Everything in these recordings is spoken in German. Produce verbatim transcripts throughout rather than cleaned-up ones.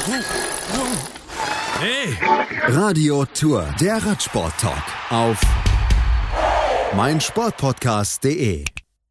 Hey! Radio Tour, der Radsport-Talk auf meinsportpodcast punkt de.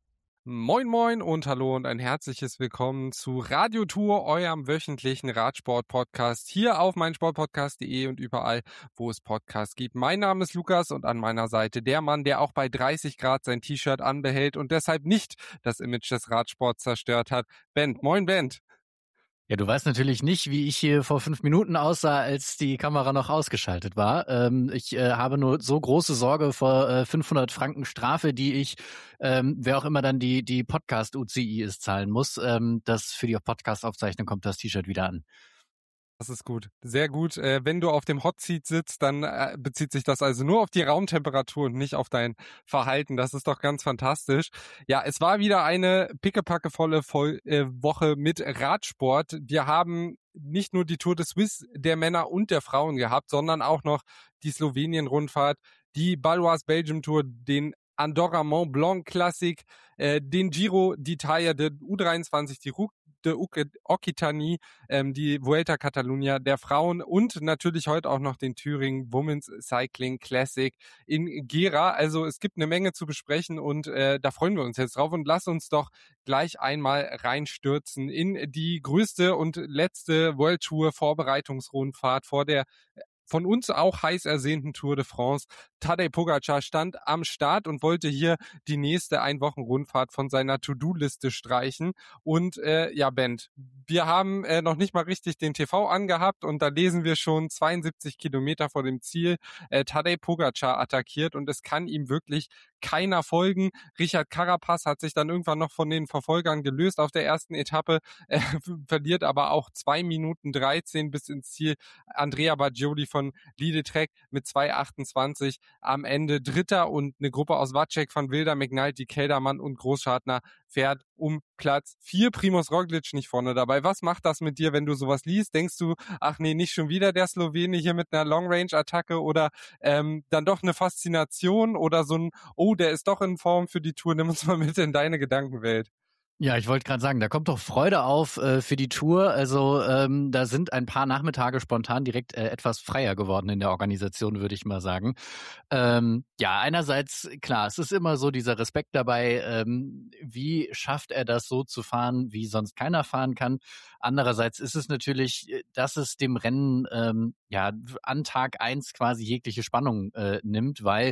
Moin moin und hallo und ein herzliches Willkommen zu Radio Tour, eurem wöchentlichen Radsport-Podcast hier auf meinsportpodcast punkt de und überall, wo es Podcasts gibt. Mein Name ist Lukas und an meiner Seite der Mann, der auch bei dreißig Grad sein T-Shirt anbehält und deshalb nicht das Image des Radsports zerstört hat. Bent, moin Bent. Ja, du weißt natürlich nicht, wie ich hier vor fünf Minuten aussah, als die Kamera noch ausgeschaltet war. Ähm, ich äh, habe nur so große Sorge vor äh, fünfhundert Franken Strafe, die ich, ähm, wer auch immer dann die die Podcast-U C I ist, zahlen muss. Ähm, dass für die Podcast-Aufzeichnung kommt das T-Shirt wieder an. Das ist gut, sehr gut. Äh, wenn du auf dem Hot Seat sitzt, dann äh, bezieht sich das also nur auf die Raumtemperatur und nicht auf dein Verhalten. Das ist doch ganz fantastisch. Ja, es war wieder eine pickepackevolle Voll- äh, Woche mit Radsport. Wir haben nicht nur die Tour de Suisse der Männer und der Frauen gehabt, sondern auch noch die Slowenien-Rundfahrt, die Baloise Belgium Tour, den Andorra Mont Blanc Classic, äh, den Giro d'Italia, der U dreiundzwanzig, die Route de Occitanie, ähm, die Vuelta Catalunya der Frauen und natürlich heute auch noch den Thüringen Women's Cycling Classic in Gera. Also es gibt eine Menge zu besprechen und äh, da freuen wir uns jetzt drauf und lass uns doch gleich einmal reinstürzen in die größte und letzte World Tour Vorbereitungsrundfahrt vor der von uns auch heiß ersehnten Tour de France. Tadej Pogačar stand am Start und wollte hier die nächste Ein-Wochen-Rundfahrt von seiner To-Do-Liste streichen. Und äh, ja, Bent, wir haben äh, noch nicht mal richtig den T V angehabt und da lesen wir schon zweiundsiebzig Kilometer vor dem Ziel. Äh, Tadej Pogačar attackiert und es kann ihm wirklich keiner folgen. Richard Carapaz hat sich dann irgendwann noch von den Verfolgern gelöst auf der ersten Etappe, äh, verliert aber auch zwei Minuten dreizehn bis ins Ziel. Andrea Baggioli von Lidl-Trek mit zwei achtundzwanzig am Ende Dritter und eine Gruppe aus Vacek, Van Wilder, McNulty, Kelderman und Großschartner fährt um Platz vier. Primož Roglič nicht vorne dabei. Was macht das mit dir, wenn du sowas liest? Denkst du, ach nee, nicht schon wieder der Slowene hier mit einer Long-Range-Attacke oder ähm, dann doch eine Faszination oder so ein, oh, der ist doch in Form für die Tour. Nimm uns mal mit in deine Gedankenwelt. Ja, ich wollte gerade sagen, da kommt doch Freude auf äh, für die Tour. Also ähm, da sind ein paar Nachmittage spontan direkt äh, etwas freier geworden in der Organisation, würde ich mal sagen. Ähm, ja, einerseits, klar, es ist immer so dieser Respekt dabei, ähm, wie schafft er das so zu fahren, wie sonst keiner fahren kann. Andererseits ist es natürlich, dass es dem Rennen ähm, ja an Tag eins quasi jegliche Spannung äh, nimmt, weil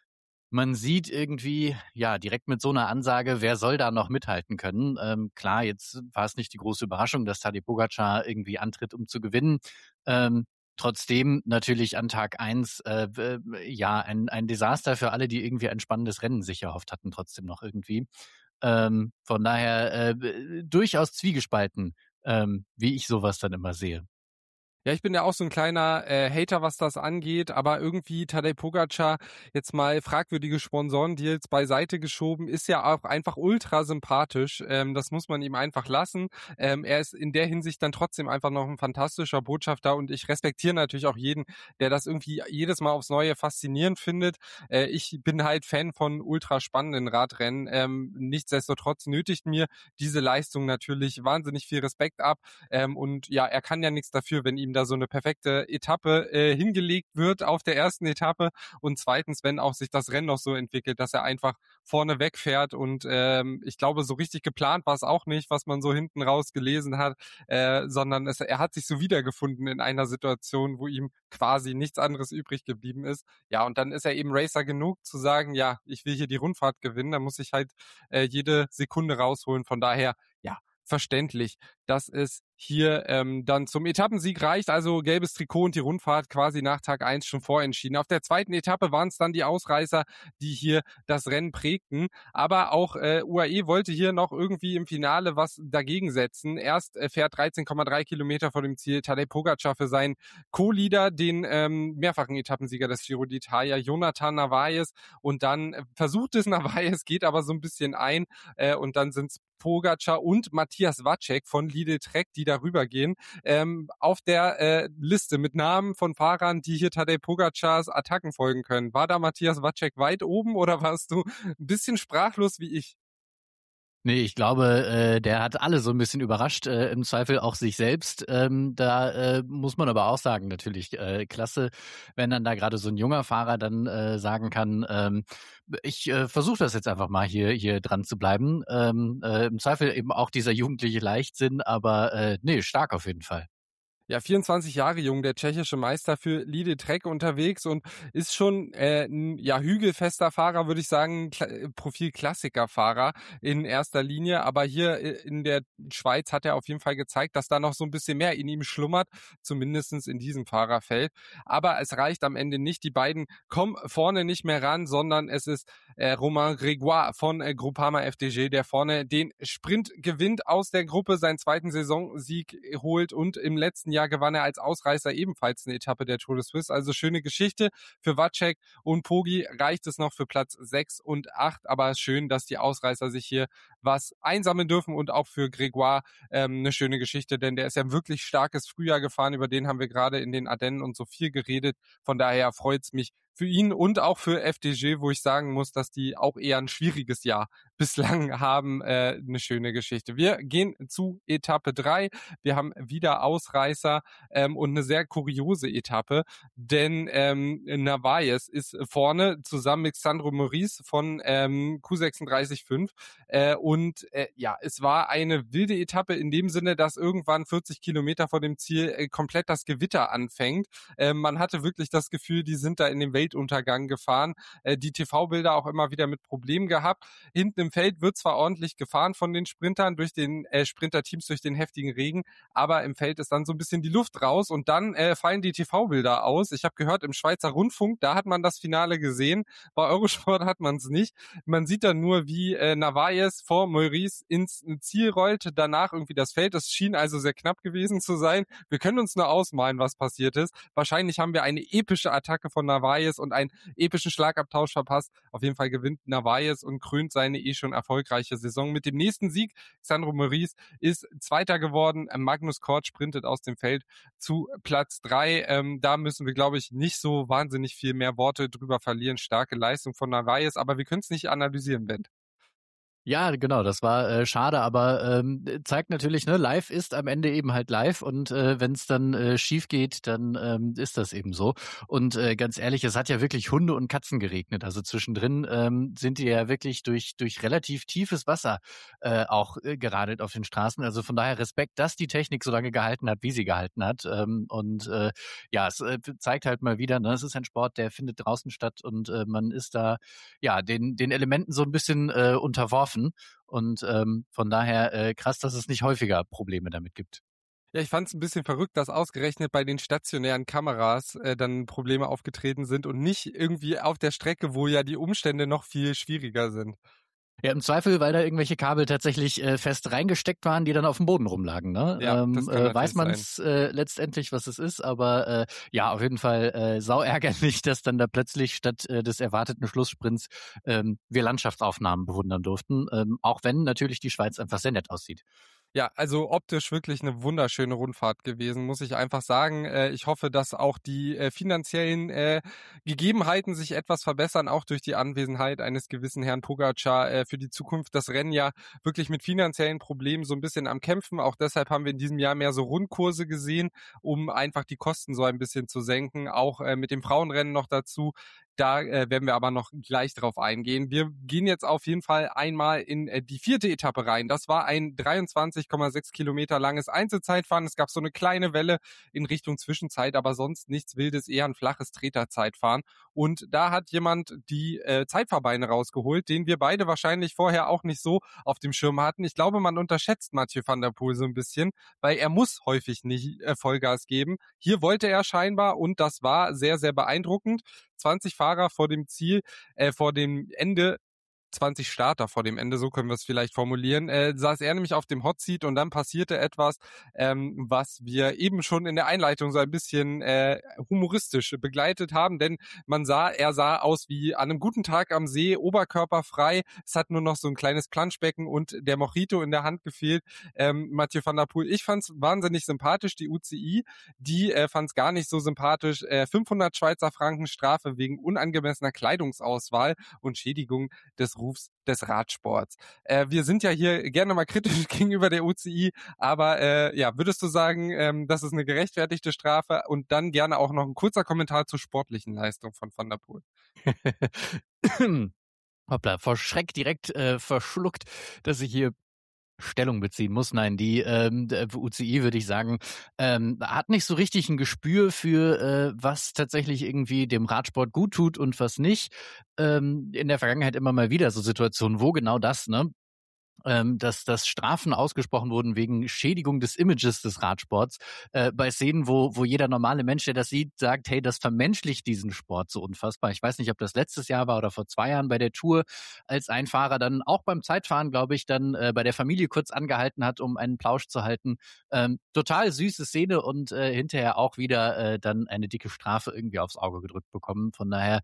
man sieht irgendwie, ja, direkt mit so einer Ansage, wer soll da noch mithalten können? Ähm, klar, jetzt war es nicht die große Überraschung, dass Tadej Pogačar irgendwie antritt, um zu gewinnen. Ähm, trotzdem natürlich an Tag eins, äh, äh, ja, ein, ein Desaster für alle, die irgendwie ein spannendes Rennen sich erhofft hatten, trotzdem noch irgendwie. Ähm, von daher äh, durchaus zwiegespalten, ähm, wie ich sowas dann immer sehe. Ja, ich bin ja auch so ein kleiner äh, Hater, was das angeht, aber irgendwie Tadej Pogačar, jetzt mal fragwürdige Sponsorendeals beiseite geschoben, ist ja auch einfach ultra sympathisch. Ähm, das muss man ihm einfach lassen. Ähm, er ist in der Hinsicht dann trotzdem einfach noch ein fantastischer Botschafter und ich respektiere natürlich auch jeden, der das irgendwie jedes Mal aufs Neue faszinierend findet. Äh, ich bin halt Fan von ultra spannenden Radrennen. Ähm, nichtsdestotrotz nötigt mir diese Leistung natürlich wahnsinnig viel Respekt ab. Ähm, und ja, er kann ja nichts dafür, wenn ihm da so eine perfekte Etappe äh, hingelegt wird auf der ersten Etappe und zweitens, wenn auch sich das Rennen noch so entwickelt, dass er einfach vorne wegfährt und ähm, ich glaube, so richtig geplant war es auch nicht, was man so hinten raus gelesen hat, äh, sondern es, er hat sich so wiedergefunden in einer Situation, wo ihm quasi nichts anderes übrig geblieben ist. Ja, und dann ist er eben Racer genug zu sagen, ja, ich will hier die Rundfahrt gewinnen, dann muss ich halt äh, jede Sekunde rausholen. Von daher, ja, verständlich, dass es hier ähm, dann zum Etappensieg reicht, also gelbes Trikot und die Rundfahrt quasi nach Tag eins schon vorentschieden. Auf der zweiten Etappe waren es dann die Ausreißer, die hier das Rennen prägten, aber auch äh, U A E wollte hier noch irgendwie im Finale was dagegen setzen. Erst äh, fährt dreizehn Komma drei Kilometer vor dem Ziel Tadej Pogačar für seinen Co-Leader, den ähm, mehrfachen Etappensieger des Giro d'Italia, Jonathan Narvaez, und dann äh, versucht es Narvaez, geht aber so ein bisschen ein äh, und dann sind es Pogačar und Matthias Vacek von Lidl-Trek, die darüber gehen, ähm, auf der äh, Liste mit Namen von Fahrern, die hier Tadej Pogačars Attacken folgen können. War da Matthias Vacek weit oben oder warst du ein bisschen sprachlos wie ich? Nee, ich glaube, äh, der hat alle so ein bisschen überrascht, äh, im Zweifel auch sich selbst. Ähm, da äh, muss man aber auch sagen, natürlich äh, klasse, wenn dann da gerade so ein junger Fahrer dann äh, sagen kann, ähm, ich äh, versuche das jetzt einfach mal hier hier dran zu bleiben. Ähm, äh, Im Zweifel eben auch dieser jugendliche Leichtsinn, aber äh, nee, stark auf jeden Fall. Ja, vierundzwanzig Jahre jung, der tschechische Meister für Lide Trek unterwegs und ist schon äh, ein ja, hügelfester Fahrer, würde ich sagen, Kla Profil-Klassiker-Fahrer in erster Linie. Aber hier äh, in der Schweiz hat er auf jeden Fall gezeigt, dass da noch so ein bisschen mehr in ihm schlummert, zumindestens in diesem Fahrerfeld. Aber es reicht am Ende nicht. Die beiden kommen vorne nicht mehr ran, sondern es ist äh, Romain Grégoire von äh, Groupama F D G, der vorne den Sprint gewinnt, aus der Gruppe seinen zweiten Saisonsieg holt und im letzten Jahr gewann er als Ausreißer ebenfalls eine Etappe der Tour de Suisse. Also schöne Geschichte. Für Wacek und Poggi reicht es noch für Platz sechs und acht, aber schön, dass die Ausreißer sich hier was einsammeln dürfen und auch für Grégoire ähm, eine schöne Geschichte, denn der ist ja ein wirklich starkes Frühjahr gefahren, über den haben wir gerade in den Ardennen und so viel geredet. Von daher freut es mich für ihn und auch für F D G, wo ich sagen muss, dass die auch eher ein schwieriges Jahr bislang haben. Äh, eine schöne Geschichte. Wir gehen zu Etappe drei. Wir haben wieder Ausreißer ähm, und eine sehr kuriose Etappe, denn ähm, Narvaez ist vorne zusammen mit Sandro Maurice von ähm, Q sechsunddreißig Komma fünf äh, und äh, ja, es war eine wilde Etappe in dem Sinne, dass irgendwann vierzig Kilometer vor dem Ziel äh, komplett das Gewitter anfängt. Äh, man hatte wirklich das Gefühl, die sind da in den Weltuntergang gefahren. Äh, die T V-Bilder auch immer wieder mit Problemen gehabt. Hinten im Feld wird zwar ordentlich gefahren von den Sprintern, durch den äh, Sprinterteams, durch den heftigen Regen, aber im Feld ist dann so ein bisschen die Luft raus und dann äh, fallen die T V-Bilder aus. Ich habe gehört, im Schweizer Rundfunk, da hat man das Finale gesehen, bei Eurosport hat man es nicht. Man sieht dann nur, wie äh, Narvaez vor Maurice ins Ziel rollt, danach irgendwie das Feld. Das schien also sehr knapp gewesen zu sein. Wir können uns nur ausmalen, was passiert ist. Wahrscheinlich haben wir eine epische Attacke von Narvaez und einen epischen Schlagabtausch verpasst. Auf jeden Fall gewinnt Narvaez und krönt seine eh schon erfolgreiche Saison mit dem nächsten Sieg. Sandro Maurice ist Zweiter geworden. Magnus Cort sprintet aus dem Feld zu Platz drei. Ähm, da müssen wir, glaube ich, nicht so wahnsinnig viel mehr Worte drüber verlieren. Starke Leistung von Narvaez, aber wir können es nicht analysieren, Ben. Ja, genau, das war äh, schade, aber ähm, zeigt natürlich, ne, live ist am Ende eben halt live und äh, wenn es dann äh, schief geht, dann ähm, ist das eben so. Und äh, ganz ehrlich, es hat ja wirklich Hunde und Katzen geregnet. Also zwischendrin ähm, sind die ja wirklich durch durch relativ tiefes Wasser äh, auch äh, geradelt auf den Straßen. Also von daher Respekt, dass die Technik so lange gehalten hat, wie sie gehalten hat. Ähm, und äh, ja, es äh, zeigt halt mal wieder, ne, es ist ein Sport, der findet draußen statt und äh, man ist da ja den den Elementen so ein bisschen äh, unterworfen. Und ähm, von daher äh, krass, dass es nicht häufiger Probleme damit gibt. Ja, ich fand es ein bisschen verrückt, dass ausgerechnet bei den stationären Kameras äh, dann Probleme aufgetreten sind und nicht irgendwie auf der Strecke, wo ja die Umstände noch viel schwieriger sind. Ja, im Zweifel, weil da irgendwelche Kabel tatsächlich äh, fest reingesteckt waren, die dann auf dem Boden rumlagen. Ne? Ja, ähm, das kann äh, weiß man natürlich es äh, letztendlich, was es ist, aber äh, ja, auf jeden Fall äh, sau ärgerlich, dass dann da plötzlich statt äh, des erwarteten Schlusssprints ähm, wir Landschaftsaufnahmen bewundern durften, ähm, auch wenn natürlich die Schweiz einfach sehr nett aussieht. Ja, also optisch wirklich eine wunderschöne Rundfahrt gewesen, muss ich einfach sagen. Äh, ich hoffe, dass auch die äh, finanziellen äh, Gegebenheiten sich etwas verbessern, auch durch die Anwesenheit eines gewissen Herrn Pogacar äh, für die Zukunft. Das Rennen ja wirklich mit finanziellen Problemen so ein bisschen am Kämpfen. Auch deshalb haben wir in diesem Jahr mehr so Rundkurse gesehen, um einfach die Kosten so ein bisschen zu senken. Auch äh, mit dem Frauenrennen noch dazu. Da äh, werden wir aber noch gleich drauf eingehen. Wir gehen jetzt auf jeden Fall einmal in äh, die vierte Etappe rein. Das war ein dreiundzwanzig Komma sechs Kilometer langes Einzelzeitfahren. Es gab so eine kleine Welle in Richtung Zwischenzeit, aber sonst nichts Wildes, eher ein flaches Treterzeitfahren. Und da hat jemand die äh, Zeitfahrbeine rausgeholt, den wir beide wahrscheinlich vorher auch nicht so auf dem Schirm hatten. Ich glaube, man unterschätzt Mathieu van der Poel so ein bisschen, weil er muss häufig nicht äh, Vollgas geben. Hier wollte er scheinbar und das war sehr, sehr beeindruckend. zwanzig Fahrer vor dem Ziel, äh, vor dem Ende, zwanzig Starter vor dem Ende, so können wir es vielleicht formulieren, äh, saß er nämlich auf dem Hotseat und dann passierte etwas, ähm, was wir eben schon in der Einleitung so ein bisschen äh, humoristisch begleitet haben, denn man sah, er sah aus wie an einem guten Tag am See, oberkörperfrei, es hat nur noch so ein kleines Planschbecken und der Mojito in der Hand gefehlt. Ähm, Mathieu van der Poel, ich fand es wahnsinnig sympathisch, die U C I, die äh, fand es gar nicht so sympathisch, äh, fünfhundert Schweizer Franken Strafe wegen unangemessener Kleidungsauswahl und Schädigung des Rufs des Radsports. Äh, wir sind ja hier gerne mal kritisch gegenüber der U C I, aber äh, ja, würdest du sagen, ähm, das ist eine gerechtfertigte Strafe? Und dann gerne auch noch ein kurzer Kommentar zur sportlichen Leistung von Van der Poel. Hoppla, vor Schreck direkt äh, verschluckt, dass ich hier Stellung beziehen muss. Nein, die ähm, U C I, würde ich sagen, ähm, hat nicht so richtig ein Gespür für, äh, was tatsächlich irgendwie dem Radsport gut tut und was nicht. Ähm, in der Vergangenheit immer mal wieder so Situationen, wo genau das, ne? Ähm, dass, dass Strafen ausgesprochen wurden wegen Schädigung des Images des Radsports, äh, bei Szenen, wo, wo jeder normale Mensch, der das sieht, sagt, hey, das vermenschlicht diesen Sport so unfassbar. Ich weiß nicht, ob das letztes Jahr war oder vor zwei Jahren bei der Tour, als ein Fahrer dann auch beim Zeitfahren, glaube ich, dann äh, bei der Familie kurz angehalten hat, um einen Plausch zu halten. Ähm, total süße Szene und äh, hinterher auch wieder äh, dann eine dicke Strafe irgendwie aufs Auge gedrückt bekommen. Von daher,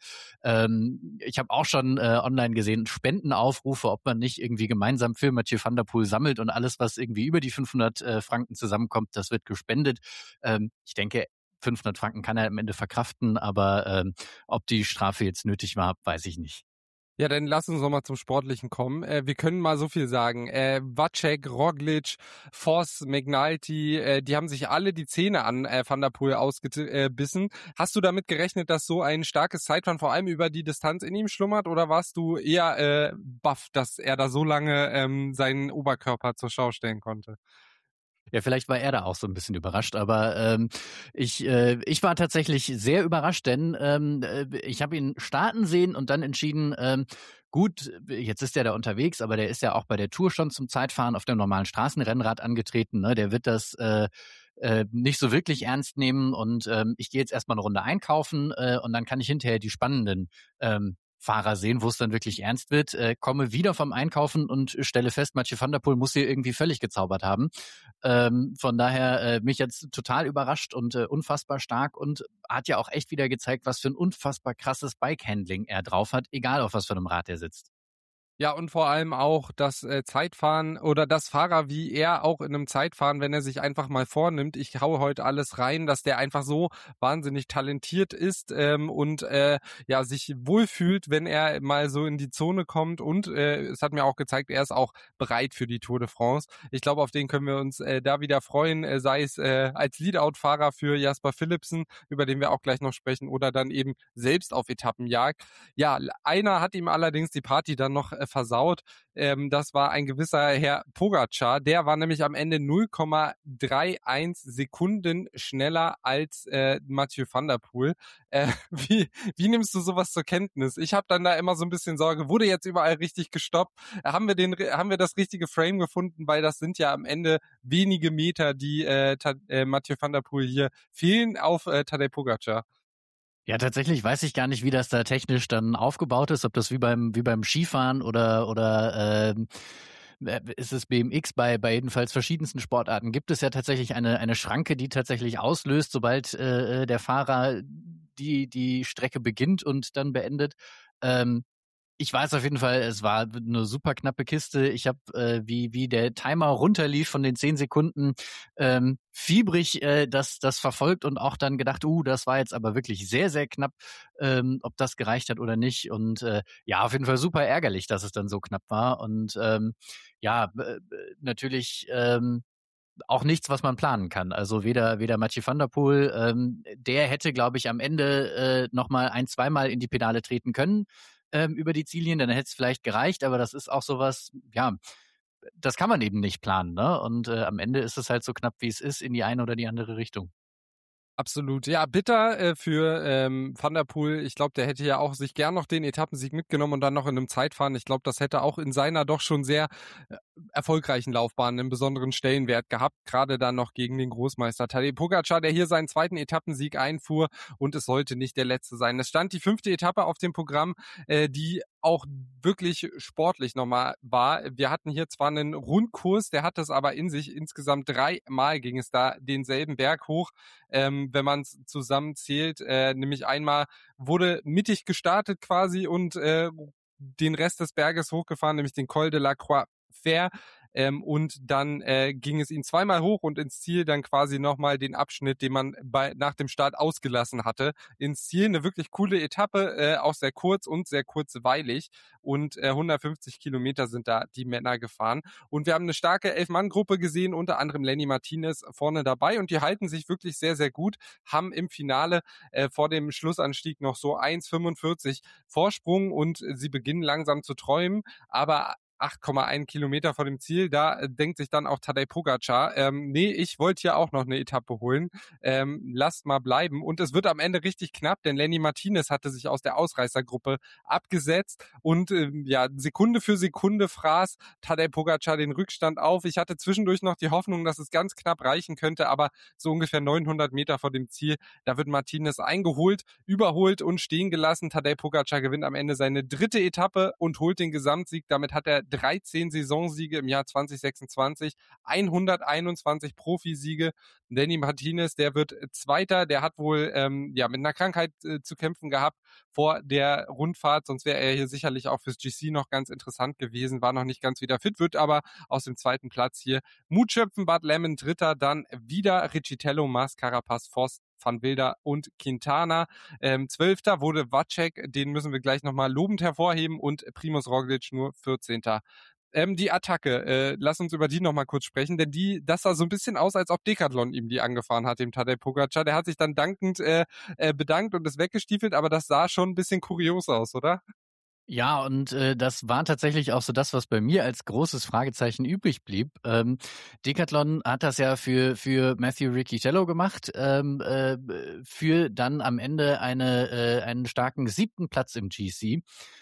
ähm, ich habe auch schon äh, online gesehen, Spendenaufrufe, ob man nicht irgendwie gemeinsam für Mathieu van der Poel sammelt und alles, was irgendwie über die fünfhundert äh, Franken zusammenkommt, das wird gespendet. Ähm, ich denke, fünfhundert Franken kann er am Ende verkraften, aber ähm, ob die Strafe jetzt nötig war, weiß ich nicht. Ja, dann lass uns nochmal zum Sportlichen kommen. Äh, wir können mal so viel sagen. Äh, Vacek, Roglic, Voss, McNulty, äh, die haben sich alle die Zähne an äh, Van der Poel ausgebissen. Hast du damit gerechnet, dass so ein starkes Zeitfahren vor allem über die Distanz in ihm schlummert, oder warst du eher äh, baff, dass er da so lange ähm, seinen Oberkörper zur Schau stellen konnte? Ja, vielleicht war er da auch so ein bisschen überrascht, aber ähm, ich äh, ich war tatsächlich sehr überrascht, denn ähm, äh, ich habe ihn starten sehen und dann entschieden, ähm, gut, jetzt ist er da unterwegs, aber der ist ja auch bei der Tour schon zum Zeitfahren auf dem normalen Straßenrennrad angetreten, ne? Der wird das äh, äh, nicht so wirklich ernst nehmen und ähm, ich gehe jetzt erstmal eine Runde einkaufen äh, und dann kann ich hinterher die spannenden ähm, Fahrer sehen, wo es dann wirklich ernst wird, äh, komme wieder vom Einkaufen und stelle fest, Mathieu van der Poel muss hier irgendwie völlig gezaubert haben. Ähm, von daher äh, mich jetzt total überrascht und äh, unfassbar stark und hat ja auch echt wieder gezeigt, was für ein unfassbar krasses Bikehandling er drauf hat, egal auf was für einem Rad er sitzt. Ja, und vor allem auch das äh, Zeitfahren oder das Fahrer wie er auch in einem Zeitfahren, wenn er sich einfach mal vornimmt, ich haue heute alles rein, dass der einfach so wahnsinnig talentiert ist ähm, und äh, ja sich wohlfühlt, wenn er mal so in die Zone kommt, und äh, es hat mir auch gezeigt, er ist auch bereit für die Tour de France. Ich glaube, auf den können wir uns äh, da wieder freuen, äh, sei es äh, als Leadout-Fahrer für Jasper Philipsen, über den wir auch gleich noch sprechen, oder dann eben selbst auf Etappenjagd. Ja, einer hat ihm allerdings die Party dann noch äh, versaut. Ähm, das war ein gewisser Herr Pogacar. Der war nämlich am Ende null Komma einunddreißig Sekunden schneller als äh, Mathieu van der Poel. Äh, wie, wie nimmst du sowas zur Kenntnis? Ich habe dann da immer so ein bisschen Sorge, wurde jetzt überall richtig gestoppt? Haben wir den, haben wir das richtige Frame gefunden? Weil das sind ja am Ende wenige Meter, die äh, äh, Mathieu van der Poel hier fehlen auf äh, Tadej Pogacar. Ja, tatsächlich weiß ich gar nicht, wie das da technisch dann aufgebaut ist, ob das wie beim wie beim Skifahren oder oder ähm, ist es B M X, bei bei jedenfalls verschiedensten Sportarten gibt es ja tatsächlich eine eine Schranke, die tatsächlich auslöst, sobald äh, der Fahrer die die Strecke beginnt und dann beendet. Ähm, Ich weiß auf jeden Fall, es war eine super knappe Kiste. Ich habe, äh, wie wie der Timer runterlief von den zehn Sekunden, ähm, fiebrig äh, das das verfolgt und auch dann gedacht, uh, das war jetzt aber wirklich sehr, sehr knapp, ähm, ob das gereicht hat oder nicht. Und äh, ja, auf jeden Fall super ärgerlich, dass es dann so knapp war. Und ähm, ja, äh, natürlich ähm, auch nichts, was man planen kann. Also weder weder Mathieu van der Poel, ähm, der hätte, glaube ich, am Ende äh, noch mal ein-, zweimal in die Pedale treten können ähm, über die Ziellinie, dann hätte es vielleicht gereicht, aber das ist auch sowas, ja, das kann man eben nicht planen, ne? Und äh, am Ende ist es halt so knapp, wie es ist, in die eine oder die andere Richtung. Absolut. Ja, bitter äh, für ähm, Van der Poel. Ich glaube, der hätte ja auch sich gern noch den Etappensieg mitgenommen und dann noch in einem Zeitfahren. Ich glaube, das hätte auch in seiner doch schon sehr äh, erfolgreichen Laufbahn einen besonderen Stellenwert gehabt, gerade dann noch gegen den Großmeister Tadej Pogacar, der hier seinen zweiten Etappensieg einfuhr, und es sollte nicht der letzte sein. Es stand die fünfte Etappe auf dem Programm, äh, die auch wirklich sportlich nochmal war. Wir hatten hier zwar einen Rundkurs, der hat es aber in sich. Insgesamt dreimal ging es da denselben Berg hoch, ähm, wenn man es zusammenzählt. Äh, nämlich einmal wurde mittig gestartet quasi und äh, den Rest des Berges hochgefahren, nämlich den Col de la Croix Fer. ähm, und dann äh, ging es ihm zweimal hoch und ins Ziel dann quasi nochmal den Abschnitt, den man bei nach dem Start ausgelassen hatte, ins Ziel. Eine wirklich coole Etappe, äh, auch sehr kurz und sehr kurzweilig und äh, hundertfünfzig Kilometer sind da die Männer gefahren und wir haben eine starke Elf-Mann-Gruppe gesehen, unter anderem Lenny Martinez vorne dabei und die halten sich wirklich sehr, sehr gut, haben im Finale äh, vor dem Schlussanstieg noch so eins fünfundvierzig Vorsprung und sie beginnen langsam zu träumen, aber acht Komma eins Kilometer vor dem Ziel, da äh, denkt sich dann auch Tadej Pogačar, ähm, nee, ich wollte hier auch noch eine Etappe holen, ähm, lasst mal bleiben und es wird am Ende richtig knapp, denn Lenny Martinez hatte sich aus der Ausreißergruppe abgesetzt und ähm, ja, Sekunde für Sekunde fraß Tadej Pogačar den Rückstand auf. Ich hatte zwischendurch noch die Hoffnung, dass es ganz knapp reichen könnte, aber so ungefähr neunhundert Meter vor dem Ziel, da wird Martinez eingeholt, überholt und stehen gelassen. Tadej Pogačar gewinnt am Ende seine dritte Etappe und holt den Gesamtsieg. Damit hat er dreizehn Saisonsiege im Jahr zwanzig sechsundzwanzig, hunderteinundzwanzig Profisiege. Lenny Martinez, der wird Zweiter, der hat wohl ähm, ja mit einer Krankheit äh, zu kämpfen gehabt vor der Rundfahrt, sonst wäre er hier sicherlich auch fürs G C noch ganz interessant gewesen, war noch nicht ganz wieder fit, wird aber aus dem zweiten Platz hier Mut schöpfen. Bud Lemon Dritter, dann wieder Riccitello, Mas, Carapaz, Voss, Van Wilder und Quintana. Ähm, Zwölfter wurde Vacek, den müssen wir gleich nochmal lobend hervorheben und Primož Roglič nur vierzehnter Ähm, die Attacke, äh, lass uns über die nochmal kurz sprechen, denn die, das sah so ein bisschen aus, als ob Decathlon ihm die angefahren hat, dem Tadej Pogačar. Der hat sich dann dankend äh, äh, bedankt und ist weggestiefelt, aber das sah schon ein bisschen kurios aus, oder? Ja, und äh, das war tatsächlich auch so das, was bei mir als großes Fragezeichen übrig blieb. Ähm, Decathlon hat das ja für für Matthew Riccitello gemacht, ähm, äh, für dann am Ende eine äh, einen starken siebten Platz im G C.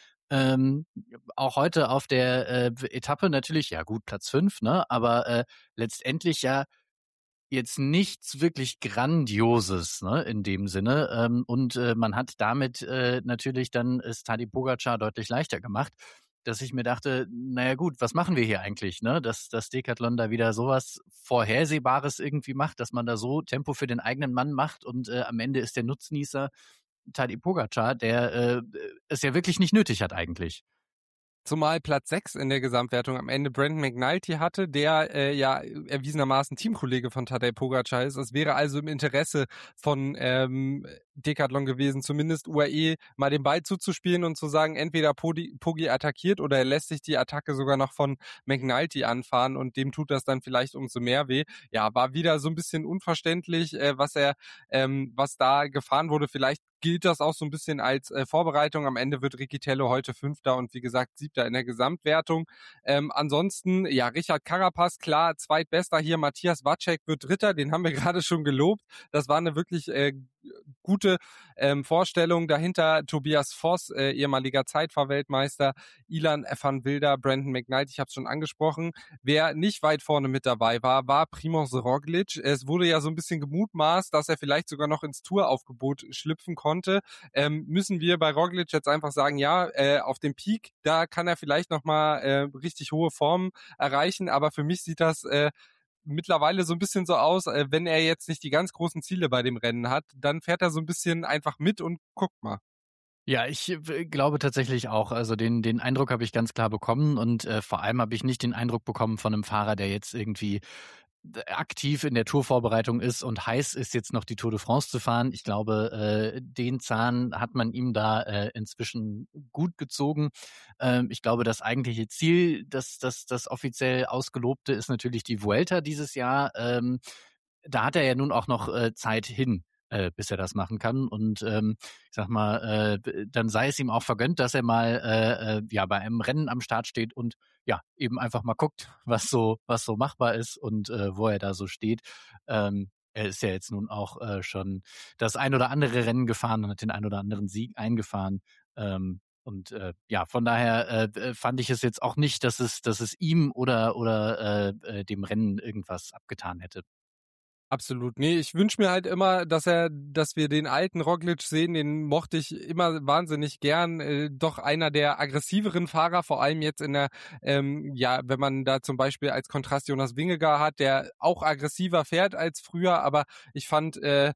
Ähm, auch heute auf der äh, Etappe natürlich, ja gut, Platz fünf, ne? Aber äh, letztendlich ja jetzt nichts wirklich Grandioses, ne, in dem Sinne. Ähm, und äh, man hat damit äh, natürlich dann es Tadej Pogačar deutlich leichter gemacht, dass ich mir dachte, naja gut, was machen wir hier eigentlich, ne? Dass das Decathlon da wieder sowas Vorhersehbares irgendwie macht, dass man da so Tempo für den eigenen Mann macht und äh, am Ende ist der Nutznießer Tadej Pogačar, der äh, es ja wirklich nicht nötig hat eigentlich. Zumal Platz sechs in der Gesamtwertung am Ende Brandon McNulty hatte, der äh, ja erwiesenermaßen Teamkollege von Tadej Pogačar ist. Es wäre also im Interesse von ähm, Decathlon gewesen, zumindest U A E mal den Ball zuzuspielen und zu sagen, entweder Podi, Pogi attackiert oder er lässt sich die Attacke sogar noch von McNulty anfahren und dem tut das dann vielleicht umso mehr weh. Ja, war wieder so ein bisschen unverständlich, äh, was er, ähm, was da gefahren wurde. Vielleicht gilt das auch so ein bisschen als äh, Vorbereitung. Am Ende wird Riccitello heute Fünfter und wie gesagt Siebter in der Gesamtwertung. Ähm, ansonsten, ja, Richard Carapaz, klar, Zweitbester hier. Matthias Vacek wird Dritter, den haben wir gerade schon gelobt. Das war eine wirklich äh, gute ähm, Vorstellung. Dahinter Tobias Voss, äh, ehemaliger Zeitfahrweltmeister, Ilan van Wilder, Brandon McKnight, ich habe es schon angesprochen. Wer nicht weit vorne mit dabei war, war Primož Roglič. Es wurde ja so ein bisschen gemutmaßt, dass er vielleicht sogar noch ins Touraufgebot schlüpfen konnte. Ähm, müssen wir bei Roglič jetzt einfach sagen, ja, äh, auf dem Peak, da kann er vielleicht nochmal äh, richtig hohe Formen erreichen, aber für mich sieht das äh, mittlerweile so ein bisschen so aus, äh, wenn er jetzt nicht die ganz großen Ziele bei dem Rennen hat, dann fährt er so ein bisschen einfach mit und guckt mal. Ja, ich äh, glaube tatsächlich auch. Also den den Eindruck habe ich ganz klar bekommen und äh, vor allem habe ich nicht den Eindruck bekommen von einem Fahrer, der jetzt irgendwie aktiv in der Tourvorbereitung ist und heiß ist, jetzt noch die Tour de France zu fahren. Ich glaube, äh, den Zahn hat man ihm da äh, inzwischen gut gezogen. Ähm, ich glaube, das eigentliche Ziel, das, das, das offiziell ausgelobte, ist natürlich die Vuelta dieses Jahr. Ähm, da hat er ja nun auch noch äh, Zeit hin, äh, bis er das machen kann. Und ähm, ich sag mal, äh, dann sei es ihm auch vergönnt, dass er mal äh, äh, ja bei einem Rennen am Start steht und ja eben einfach mal guckt, was so was so machbar ist und äh, wo er da so steht. Ähm, er ist ja jetzt nun auch äh, schon das ein oder andere Rennen gefahren und hat den ein oder anderen Sieg eingefahren. Ähm, und äh, ja, von daher äh, fand ich es jetzt auch nicht, dass es, dass es ihm oder oder äh, dem Rennen irgendwas abgetan hätte. Absolut. Nee, ich wünsche mir halt immer, dass er, dass wir den alten Roglič sehen, den mochte ich immer wahnsinnig gern. Äh, doch einer der aggressiveren Fahrer, vor allem jetzt in der, ähm, ja, wenn man da zum Beispiel als Kontrast Jonas Vingegaard hat, der auch aggressiver fährt als früher, aber ich fand, äh,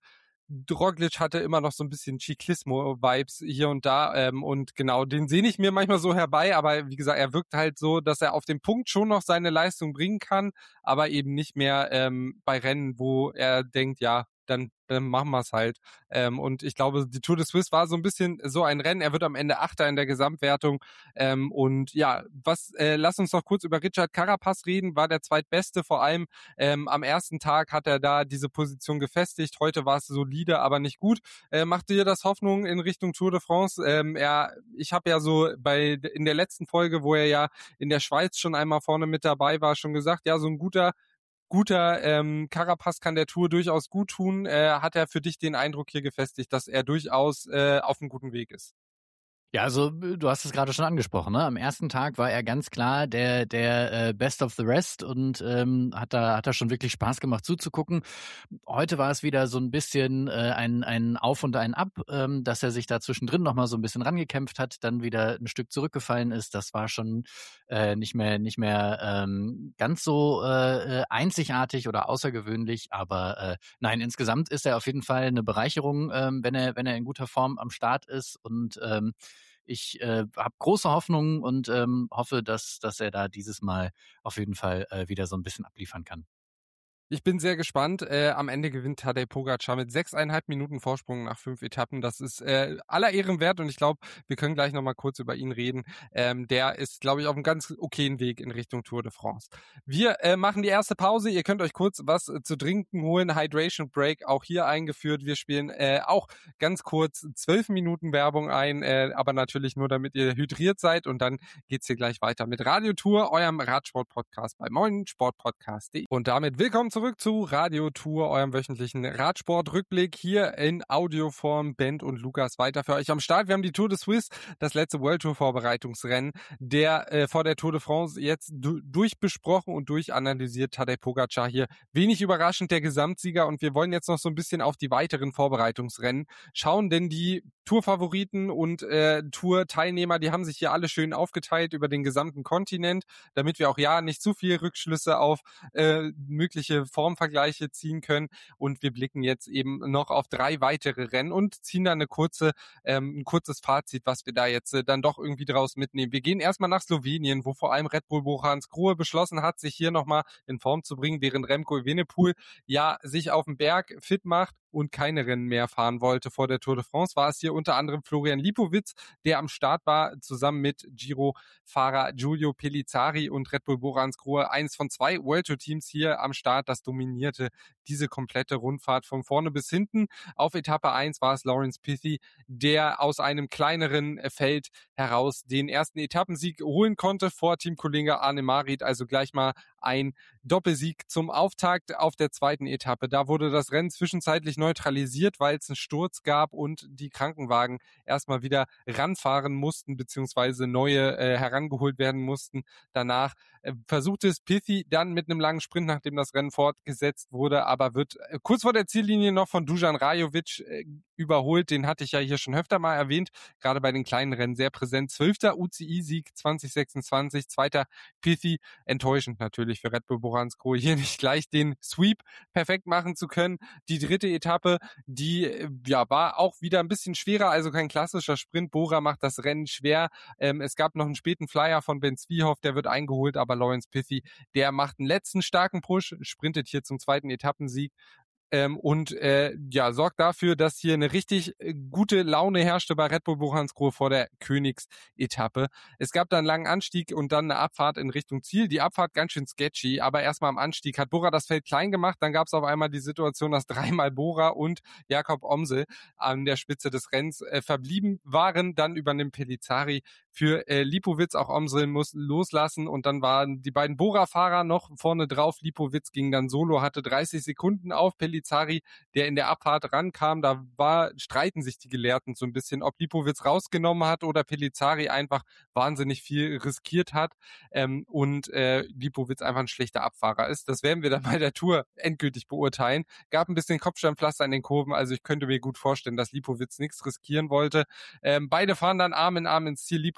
Roglic hatte immer noch so ein bisschen Ciclismo-Vibes hier und da ähm, und genau, den sehne ich mir manchmal so herbei, aber wie gesagt, er wirkt halt so, dass er auf dem Punkt schon noch seine Leistung bringen kann, aber eben nicht mehr ähm, bei Rennen, wo er denkt, ja, dann, dann machen wir es halt. Ähm, und ich glaube, die Tour de Suisse war so ein bisschen so ein Rennen. Er wird am Ende Achter in der Gesamtwertung. Ähm, und ja, was? Äh, lass uns noch kurz über Richard Carapaz reden. War der zweitbeste. Vor allem ähm, am ersten Tag hat er da diese Position gefestigt. Heute war es solide, aber nicht gut. Äh, macht dir das Hoffnung in Richtung Tour de France? Ähm, er, ich habe ja so bei in der letzten Folge, wo er ja in der Schweiz schon einmal vorne mit dabei war, schon gesagt, ja, so ein guter Guter ähm, Carapaz kann der Tour durchaus gut tun. Äh, hat er für dich den Eindruck hier gefestigt, dass er durchaus äh, auf einem guten Weg ist? Ja, also du hast es gerade schon angesprochen, ne? Am ersten Tag war er ganz klar der der äh, Best of the Rest und ähm, hat da hat da schon wirklich Spaß gemacht zuzugucken. Heute war es wieder so ein bisschen äh, ein ein Auf und ein Ab, ähm, dass er sich da zwischendrin noch mal so ein bisschen rangekämpft hat, dann wieder ein Stück zurückgefallen ist. Das war schon äh, nicht mehr nicht mehr ähm, ganz so äh, einzigartig oder außergewöhnlich, aber äh, nein, insgesamt ist er auf jeden Fall eine Bereicherung, ähm, wenn er wenn er in guter Form am Start ist und ähm, ich äh, habe große Hoffnungen und ähm, hoffe, dass, dass er da dieses Mal auf jeden Fall äh, wieder so ein bisschen abliefern kann. Ich bin sehr gespannt. Äh, am Ende gewinnt Tadej Pogacar mit sechseinhalb Minuten Vorsprung nach fünf Etappen. Das ist äh, aller Ehren wert und ich glaube, wir können gleich nochmal kurz über ihn reden. Ähm, der ist, glaube ich, auf einem ganz okayen Weg in Richtung Tour de France. Wir äh, machen die erste Pause. Ihr könnt euch kurz was äh, zu trinken holen. Hydration Break auch hier eingeführt. Wir spielen äh, auch ganz kurz zwölf Minuten Werbung ein, äh, aber natürlich nur, damit ihr hydriert seid und dann geht's hier gleich weiter mit Radiotour, eurem Radsport-Podcast bei meinsportpodcast punkt de. Und damit willkommen zurück zu Radiotour, eurem wöchentlichen Radsport-Rückblick hier in Audioform. Bent und Lukas weiter für euch am Start. Wir haben die Tour de Suisse, das letzte World Tour Vorbereitungsrennen, der äh, vor der Tour de France jetzt du- durchbesprochen und durchanalysiert. Tadej Pogacar hier wenig überraschend der Gesamtsieger und wir wollen jetzt noch so ein bisschen auf die weiteren Vorbereitungsrennen schauen, denn die Tour-Favoriten und äh, Tour-Teilnehmer, die haben sich hier alle schön aufgeteilt über den gesamten Kontinent, damit wir auch ja nicht zu viel Rückschlüsse auf äh, mögliche Formvergleiche ziehen können. Und wir blicken jetzt eben noch auf drei weitere Rennen und ziehen da eine kurze, ähm, ein kurzes Fazit, was wir da jetzt äh, dann doch irgendwie draus mitnehmen. Wir gehen erstmal nach Slowenien, wo vor allem Red Bull Bochansgrohe beschlossen hat, sich hier nochmal in Form zu bringen, während Remco Evenepoel ja sich auf dem Berg fit macht und keine Rennen mehr fahren wollte vor der Tour de France, war es hier unter anderem Florian Lipowitz, der am Start war, zusammen mit Giro-Fahrer Giulio Pellizzari und Red Bull Bochansgrohe, eines von zwei World Tour Teams hier am Start, das dominierte diese komplette Rundfahrt von vorne bis hinten. Auf Etappe eins war es Laurens Pithy, der aus einem kleineren Feld heraus den ersten Etappensieg holen konnte vor Teamkollege Arne Marit, also gleich mal ein Doppelsieg zum Auftakt auf der zweiten Etappe. Da wurde das Rennen zwischenzeitlich neutralisiert, weil es einen Sturz gab und die Krankenwagen erstmal wieder ranfahren mussten, beziehungsweise neue äh, herangeholt werden mussten. Danach äh, versuchte es Pithy dann mit einem langen Sprint, nachdem das Rennen fortgesetzt wurde, aber wird äh, kurz vor der Ziellinie noch von Dusan Rajovic äh, überholt. Den hatte ich ja hier schon öfter mal erwähnt, gerade bei den kleinen Rennen sehr präsent. Zwölfter U C I-Sieg zwanzig sechsundzwanzig, zweiter Pithy. Enttäuschend natürlich für Red Bull Bochansgrohe, hier nicht gleich den Sweep perfekt machen zu können. Die dritte Etappe, die ja war auch wieder ein bisschen schwerer, also kein klassischer Sprint. Bora macht das Rennen schwer. Ähm, es gab noch einen späten Flyer von Ben Zwiehoff, der wird eingeholt, aber Laurens Pithy, der macht einen letzten starken Push, sprintet hier zum zweiten Etappensieg. Ähm, und äh, ja, sorgt dafür, dass hier eine richtig äh, gute Laune herrschte bei Red Bull Bochansgrohe vor der Königsetappe. Es gab dann einen langen Anstieg und dann eine Abfahrt in Richtung Ziel. Die Abfahrt ganz schön sketchy, aber erstmal am Anstieg hat Bora das Feld klein gemacht. Dann gab es auf einmal die Situation, dass dreimal Bora und Jakob Omsel an der Spitze des Rennens äh, verblieben waren. Dann übernimmt Pellizzari für äh, Lipowitz, auch Omsel muss loslassen und dann waren die beiden Bora-Fahrer noch vorne drauf. Lipowitz ging dann solo, hatte dreißig Sekunden auf Pellizzari, der in der Abfahrt rankam. Da war, streiten sich die Gelehrten so ein bisschen, ob Lipowitz rausgenommen hat oder Pellizzari einfach wahnsinnig viel riskiert hat ähm, und äh, Lipowitz einfach ein schlechter Abfahrer ist. Das werden wir dann bei der Tour endgültig beurteilen. Gab ein bisschen Kopfsteinpflaster in den Kurven, also ich könnte mir gut vorstellen, dass Lipowitz nichts riskieren wollte. Ähm, beide fahren dann Arm in Arm ins Ziel. Lipowitz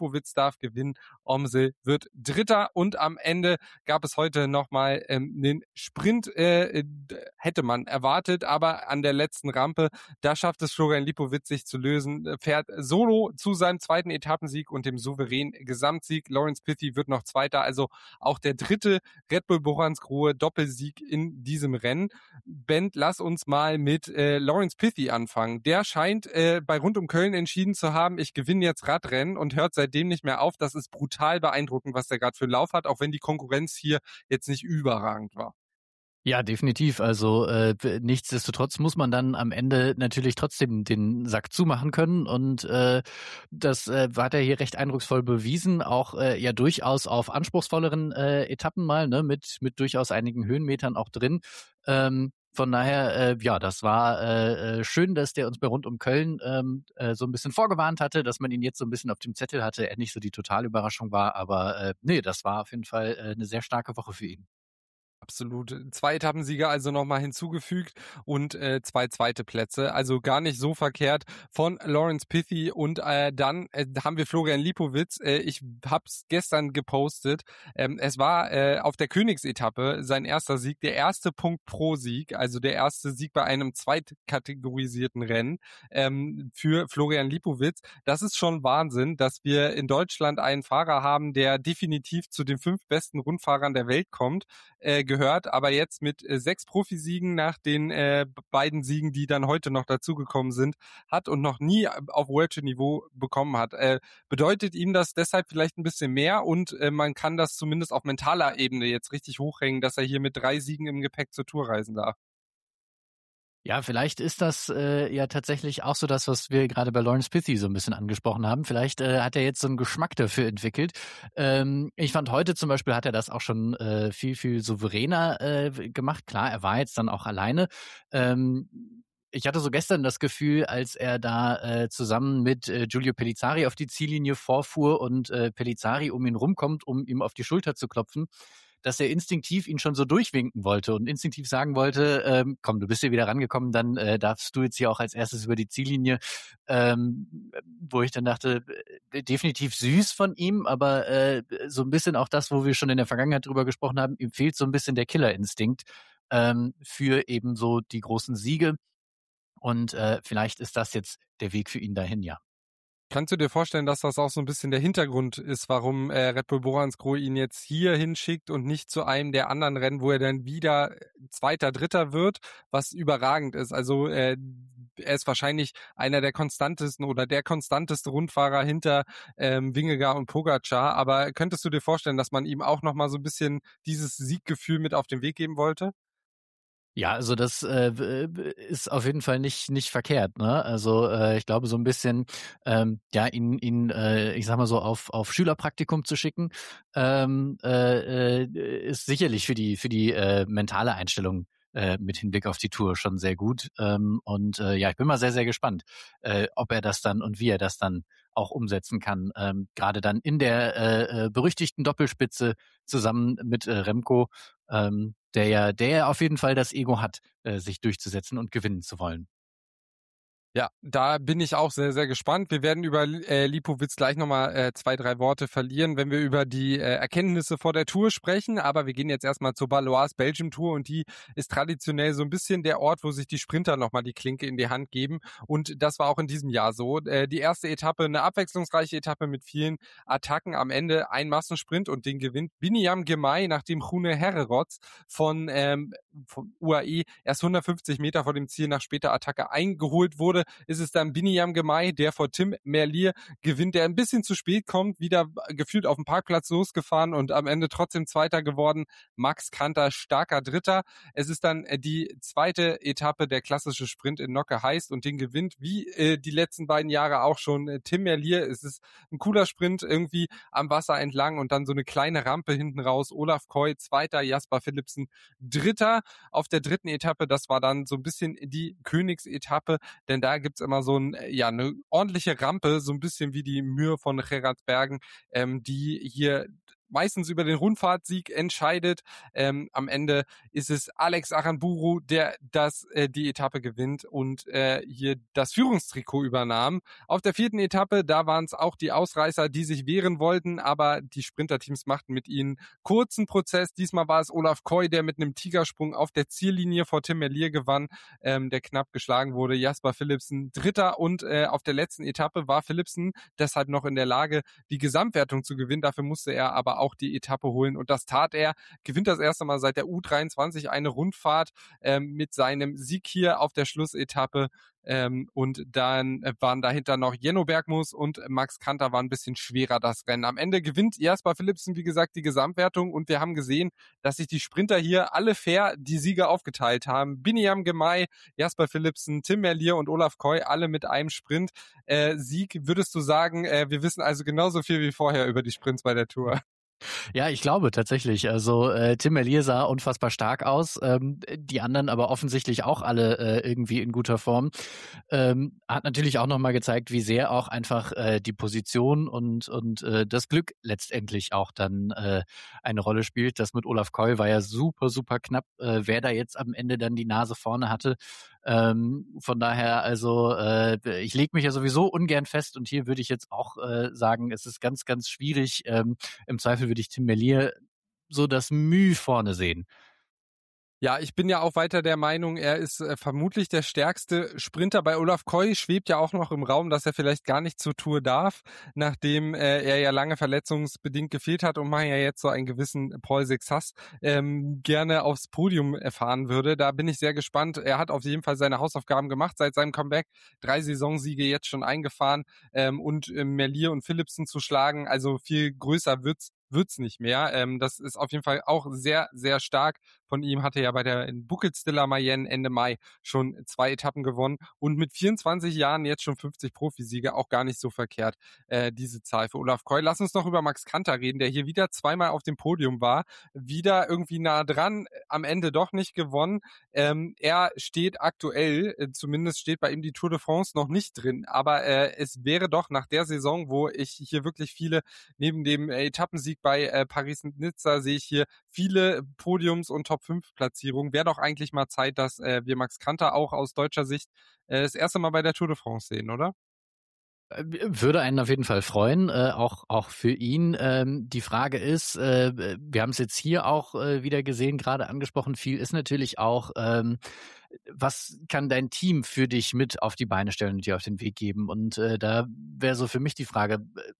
Lipowitz darf gewinnen, Omsel wird Dritter und am Ende gab es heute nochmal ähm, einen Sprint, äh, hätte man erwartet, aber an der letzten Rampe, da schafft es Florian Lipowitz sich zu lösen, fährt solo zu seinem zweiten Etappensieg und dem souveränen Gesamtsieg. Lawrence Pithy wird noch Zweiter, also auch der dritte Red Bull Boransgrohe Doppelsieg in diesem Rennen. Ben, lass uns mal mit äh, Lawrence Pithy anfangen. Der scheint äh, bei Rund um Köln entschieden zu haben, ich gewinne jetzt Radrennen und hört seitdem nicht mehr auf. Das ist brutal beeindruckend, was der gerade für einen Lauf hat, auch wenn die Konkurrenz hier jetzt nicht überragend war. Ja, definitiv. Also äh, nichtsdestotrotz muss man dann am Ende natürlich trotzdem den Sack zumachen können und äh, das äh, hat er hier recht eindrucksvoll bewiesen, auch äh, ja durchaus auf anspruchsvolleren äh, Etappen mal, ne, mit mit durchaus einigen Höhenmetern auch drin. Ähm, von daher, äh, ja, das war äh, schön, dass der uns bei Rund um Köln ähm, äh, so ein bisschen vorgewarnt hatte, dass man ihn jetzt so ein bisschen auf dem Zettel hatte, er nicht so die Totalüberraschung war, aber äh, nee, das war auf jeden Fall äh, eine sehr starke Woche für ihn. Absolut. Zwei Etappensieger also nochmal hinzugefügt und äh, zwei zweite Plätze. Also gar nicht so verkehrt von Lawrence Pithy. Und äh, dann äh, haben wir Florian Lipowitz. Äh, ich hab's gestern gepostet. Ähm, es war äh, auf der Königsetappe sein erster Sieg, der erste Punkt pro Sieg, also der erste Sieg bei einem zweitkategorisierten Rennen ähm, für Florian Lipowitz. Das ist schon Wahnsinn, dass wir in Deutschland einen Fahrer haben, der definitiv zu den fünf besten Rundfahrern der Welt kommt. Äh, gehört, aber jetzt mit äh, sechs Profisiegen nach den äh, beiden Siegen, die dann heute noch dazugekommen sind, hat und noch nie auf World Tour Niveau bekommen hat. Äh, bedeutet ihm das deshalb vielleicht ein bisschen mehr und äh, man kann das zumindest auf mentaler Ebene jetzt richtig hochhängen, dass er hier mit drei Siegen im Gepäck zur Tour reisen darf. Ja, vielleicht ist das äh, ja tatsächlich auch so das, was wir gerade bei Lawrence Pithy so ein bisschen angesprochen haben. Vielleicht äh, hat er jetzt so einen Geschmack dafür entwickelt. Ähm, ich fand heute zum Beispiel hat er das auch schon äh, viel, viel souveräner äh, gemacht. Klar, er war jetzt dann auch alleine. Ähm, ich hatte so gestern das Gefühl, als er da äh, zusammen mit äh, Giulio Pellizzari auf die Ziellinie vorfuhr und äh, Pellizzari um ihn rumkommt, um ihm auf die Schulter zu klopfen, dass er instinktiv ihn schon so durchwinken wollte und instinktiv sagen wollte, ähm, komm, du bist hier wieder rangekommen, dann äh, darfst du jetzt hier auch als erstes über die Ziellinie, ähm, wo ich dann dachte, äh, definitiv süß von ihm, aber äh, so ein bisschen auch das, wo wir schon in der Vergangenheit drüber gesprochen haben, ihm fehlt so ein bisschen der Killerinstinkt ähm, für eben so die großen Siege und äh, vielleicht ist das jetzt der Weg für ihn dahin, ja. Kannst du dir vorstellen, dass das auch so ein bisschen der Hintergrund ist, warum äh, Red Bull Boransgrohe ihn jetzt hier hinschickt und nicht zu einem der anderen Rennen, wo er dann wieder Zweiter, Dritter wird, was überragend ist. Also äh, er ist wahrscheinlich einer der konstantesten oder der konstanteste Rundfahrer hinter ähm, Vingegaard und Pogacar. Aber könntest du dir vorstellen, dass man ihm auch nochmal so ein bisschen dieses Sieggefühl mit auf den Weg geben wollte? Ja, also das äh, ist auf jeden Fall nicht nicht verkehrt, ne? Also äh, ich glaube so ein bisschen, ähm, ja, ihn ihn, äh, ich sag mal so auf auf Schülerpraktikum zu schicken, ähm, äh, äh, ist sicherlich für die für die äh, mentale Einstellung äh, mit Hinblick auf die Tour schon sehr gut. Ähm, und äh, ja, ich bin mal sehr sehr gespannt, äh, ob er das dann und wie er das dann auch umsetzen kann. Ähm, gerade dann in der äh, äh, berüchtigten Doppelspitze zusammen mit äh, Remco. Ähm, der ja, der ja auf jeden Fall das Ego hat, äh, sich durchzusetzen und gewinnen zu wollen. Ja, da bin ich auch sehr, sehr gespannt. Wir werden über äh, Lipowitz gleich nochmal äh, zwei, drei Worte verlieren, wenn wir über die äh, Erkenntnisse vor der Tour sprechen. Aber wir gehen jetzt erstmal zur Baloise Belgium Tour und die ist traditionell so ein bisschen der Ort, wo sich die Sprinter nochmal die Klinke in die Hand geben. Und das war auch in diesem Jahr so. Äh, die erste Etappe, eine abwechslungsreiche Etappe mit vielen Attacken. Am Ende ein Massensprint und den gewinnt Biniam Girmay, nachdem Rune Herrerots von, ähm, von U A E erst hundertfünfzig Meter vor dem Ziel nach später Attacke eingeholt wurde. Ist es dann Biniam Girmay, der vor Tim Merlier gewinnt, der ein bisschen zu spät kommt, wieder gefühlt auf dem Parkplatz losgefahren und am Ende trotzdem Zweiter geworden. Max Kanter, starker Dritter. Es ist dann die zweite Etappe, der klassische Sprint in Nocke heißt und den gewinnt, wie äh, die letzten beiden Jahre auch schon, äh, Tim Merlier. Es ist ein cooler Sprint irgendwie am Wasser entlang und dann so eine kleine Rampe hinten raus. Olaf Koy, Zweiter, Jasper Philipsen, Dritter. Auf der dritten Etappe, das war dann so ein bisschen die Königsetappe, denn da gibt's immer so ein, ja, eine ordentliche Rampe, so ein bisschen wie die Mühe von Gerardsbergen, ähm, die hier meistens über den Rundfahrtsieg entscheidet. Ähm, am Ende ist es Alex Aranburu, der das äh, die Etappe gewinnt und äh, hier das Führungstrikot übernahm. Auf der vierten Etappe, da waren es auch die Ausreißer, die sich wehren wollten, aber die Sprinterteams machten mit ihnen kurzen Prozess. Diesmal war es Olaf Koy, der mit einem Tigersprung auf der Ziellinie vor Tim Merlier gewann, ähm, der knapp geschlagen wurde. Jasper Philipsen Dritter und äh, auf der letzten Etappe war Philipsen deshalb noch in der Lage, die Gesamtwertung zu gewinnen. Dafür musste er aber auch die Etappe holen und das tat er. Gewinnt das erste Mal seit der U dreiundzwanzig eine Rundfahrt ähm, mit seinem Sieg hier auf der Schlussetappe. Ähm, und dann waren dahinter noch Jenno Bergmus und Max Kanter, war ein bisschen schwerer das Rennen. Am Ende gewinnt Jasper Philipsen, wie gesagt, die Gesamtwertung und wir haben gesehen, dass sich die Sprinter hier alle fair die Siege aufgeteilt haben. Biniam Girmay, Jasper Philipsen, Tim Merlier und Olaf Koy, alle mit einem Sprint. Äh, Sieg, würdest du sagen, äh, wir wissen also genauso viel wie vorher über die Sprints bei der Tour? Ja, ich glaube tatsächlich. Also äh, Tim Merlier sah unfassbar stark aus, ähm, die anderen aber offensichtlich auch alle äh, irgendwie in guter Form. Ähm, hat natürlich auch nochmal gezeigt, wie sehr auch einfach äh, die Position und und äh, das Glück letztendlich auch dann äh, eine Rolle spielt. Das mit Olaf Koy war ja super, super knapp, äh, wer da jetzt am Ende dann die Nase vorne hatte. Ähm, von daher, also äh, ich lege mich ja sowieso ungern fest und hier würde ich jetzt auch äh, sagen, es ist ganz, ganz schwierig. Ähm, Im Zweifel würde ich Tim Merlier so das Mühe vorne sehen. Ja, ich bin ja auch weiter der Meinung, er ist äh, vermutlich der stärkste Sprinter. Bei Olaf Koy schwebt ja auch noch im Raum, dass er vielleicht gar nicht zur Tour darf, nachdem äh, er ja lange verletzungsbedingt gefehlt hat und man ja jetzt so einen gewissen Paul Sexas ähm, gerne aufs Podium erfahren würde. Da bin ich sehr gespannt. Er hat auf jeden Fall seine Hausaufgaben gemacht seit seinem Comeback. Drei Saisonsiege jetzt schon eingefahren ähm, und äh, Merlier und Philipsen zu schlagen. Also viel größer wird's wird's nicht mehr. Ähm, das ist auf jeden Fall auch sehr, sehr stark von ihm. Hatte ja bei der Buckelsdiller Mayenne Ende Mai schon zwei Etappen gewonnen und mit vierundzwanzig Jahren jetzt schon fünfzig Profisiege, auch gar nicht so verkehrt, äh, diese Zahl für Olaf Koy. Lass uns noch über Max Kanter reden, der hier wieder zweimal auf dem Podium war, wieder irgendwie nah dran, am Ende doch nicht gewonnen. Ähm, er steht aktuell, äh, zumindest steht bei ihm die Tour de France noch nicht drin, aber äh, es wäre doch nach der Saison, wo ich hier wirklich viele, neben dem äh, Etappensieg bei äh, Paris-Nizza sehe ich hier viele Podiums- und Top fünf Platzierungen. Wäre doch eigentlich mal Zeit, dass äh, wir Max Kanter auch aus deutscher Sicht äh, das erste Mal bei der Tour de France sehen, oder? Würde einen auf jeden Fall freuen, äh, auch auch für ihn. Ähm, die Frage ist, äh, wir haben es jetzt hier auch äh, wieder gesehen, gerade angesprochen, viel ist natürlich auch, ähm, was kann dein Team für dich mit auf die Beine stellen und dir auf den Weg geben? Und äh, da wäre so für mich die Frage,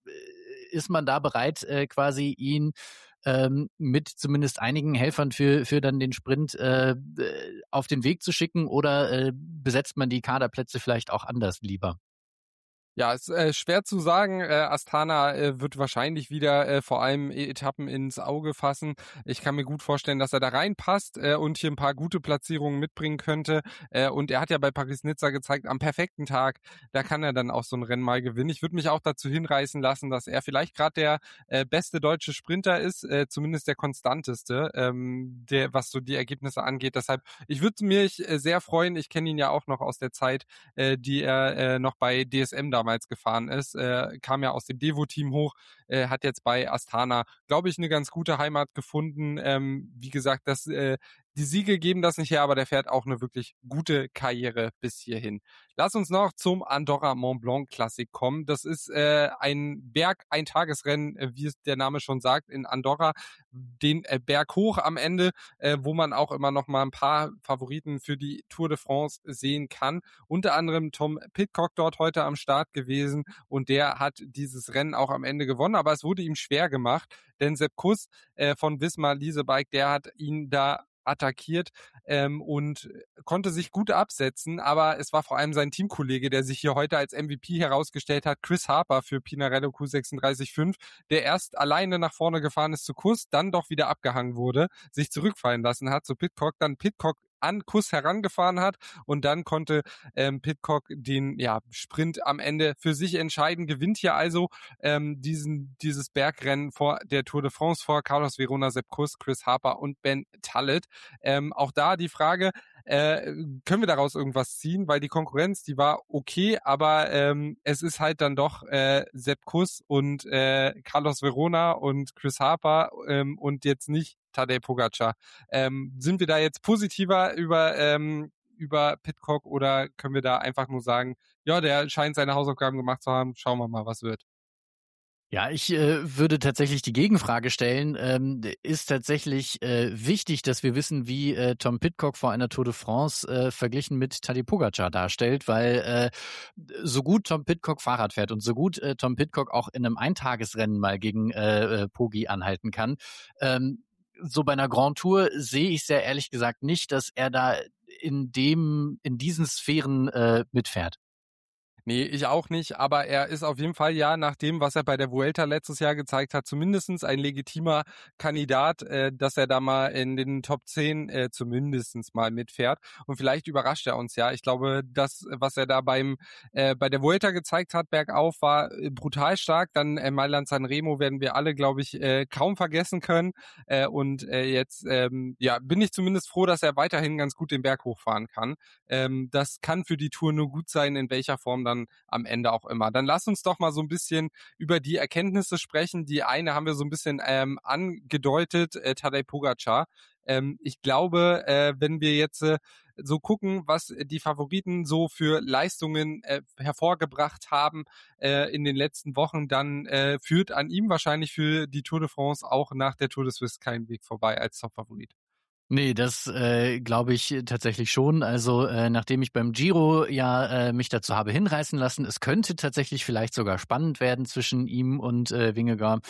ist man da bereit, äh, quasi ihn ähm, mit zumindest einigen Helfern für für dann den Sprint äh, auf den Weg zu schicken oder äh, besetzt man die Kaderplätze vielleicht auch anders lieber? Ja, ist äh, schwer zu sagen. Äh, Astana äh, wird wahrscheinlich wieder äh, vor allem Etappen ins Auge fassen. Ich kann mir gut vorstellen, dass er da reinpasst äh, und hier ein paar gute Platzierungen mitbringen könnte. Äh, und er hat ja bei Paris-Nizza gezeigt, am perfekten Tag, da kann er dann auch so ein Rennen mal gewinnen. Ich würde mich auch dazu hinreißen lassen, dass er vielleicht gerade der äh, beste deutsche Sprinter ist, äh, zumindest der konstanteste, ähm, der, was so die Ergebnisse angeht. Deshalb, ich würde mich äh, sehr freuen. Ich kenne ihn ja auch noch aus der Zeit, äh, die er äh, noch bei D S M da damals gefahren ist, äh, kam ja aus dem Devo-Team hoch, äh, hat jetzt bei Astana, glaube ich, eine ganz gute Heimat gefunden. Ähm, wie gesagt, das, äh, die Siege geben das nicht her, aber der fährt auch eine wirklich gute Karriere bis hierhin. Lass uns noch zum Andorra Mont Blanc Classic kommen. Das ist äh, ein Berg-Eintagesrennen, äh, wie es der Name schon sagt, in Andorra. Den äh, Berg hoch am Ende, äh, wo man auch immer noch mal ein paar Favoriten für die Tour de France sehen kann. Unter anderem Tom Pidcock dort heute am Start gewesen und der hat dieses Rennen auch am Ende gewonnen, aber es wurde ihm schwer gemacht, denn Sepp Kuss äh, von Visma Leasebike, der hat ihn da attackiert ähm, und konnte sich gut absetzen, aber es war vor allem sein Teamkollege, der sich hier heute als M V P herausgestellt hat, Chris Harper für Pinarello Q sechsunddreißig Komma fünf, der erst alleine nach vorne gefahren ist zu Kuss, dann doch wieder abgehangen wurde, sich zurückfallen lassen hat zu Pidcock, dann Pidcock an Kuss herangefahren hat und dann konnte ähm, Pidcock den ja, Sprint am Ende für sich entscheiden, gewinnt hier also ähm, diesen dieses Bergrennen vor der Tour de France vor Carlos Verona, Sepp Kuss, Chris Harper und Ben Tullet. Ähm, auch da die Frage, äh, können wir daraus irgendwas ziehen, weil die Konkurrenz, die war okay, aber ähm, es ist halt dann doch äh, Sepp Kuss und äh, Carlos Verona und Chris Harper ähm, und jetzt nicht Tadej Pogacar. Ähm, sind wir da jetzt positiver über ähm, über Pidcock oder können wir da einfach nur sagen, ja, der scheint seine Hausaufgaben gemacht zu haben, schauen wir mal, was wird. Ja, ich äh, würde tatsächlich die Gegenfrage stellen, ähm, ist tatsächlich äh, wichtig, dass wir wissen, wie äh, Tom Pidcock vor einer Tour de France äh, verglichen mit Tadej Pogacar darstellt, weil äh, so gut Tom Pidcock Fahrrad fährt und so gut äh, Tom Pidcock auch in einem Eintagesrennen mal gegen äh, äh, Pogi anhalten kann, ähm, so bei einer Grand Tour sehe ich sehr ehrlich gesagt nicht, dass er da in dem, in diesen Sphären äh, mitfährt. Nee, ich auch nicht, aber er ist auf jeden Fall ja nach dem, was er bei der Vuelta letztes Jahr gezeigt hat, zumindestens ein legitimer Kandidat, äh, dass er da mal in den Top zehn äh, zumindestens mal mitfährt. Und vielleicht überrascht er uns ja. Ich glaube, das, was er da beim äh, bei der Vuelta gezeigt hat, bergauf, war äh, brutal stark. Dann äh, Mailand Sanremo werden wir alle, glaube ich, äh, kaum vergessen können. Äh, und äh, jetzt ähm, ja, bin ich zumindest froh, dass er weiterhin ganz gut den Berg hochfahren kann. Ähm, das kann für die Tour nur gut sein, in welcher Form dann am Ende auch immer. Dann lass uns doch mal so ein bisschen über die Erkenntnisse sprechen. Die eine haben wir so ein bisschen ähm, angedeutet, äh, Tadej Pogacar. Ähm, ich glaube, äh, wenn wir jetzt äh, so gucken, was die Favoriten so für Leistungen äh, hervorgebracht haben äh, in den letzten Wochen, dann äh, führt an ihm wahrscheinlich für die Tour de France auch nach der Tour de Suisse kein Weg vorbei als Top-Favorit. Nee, das äh, glaube ich tatsächlich schon. Also äh, nachdem ich beim Giro ja äh, mich dazu habe hinreißen lassen, es könnte tatsächlich vielleicht sogar spannend werden zwischen ihm und äh, Vingegaard,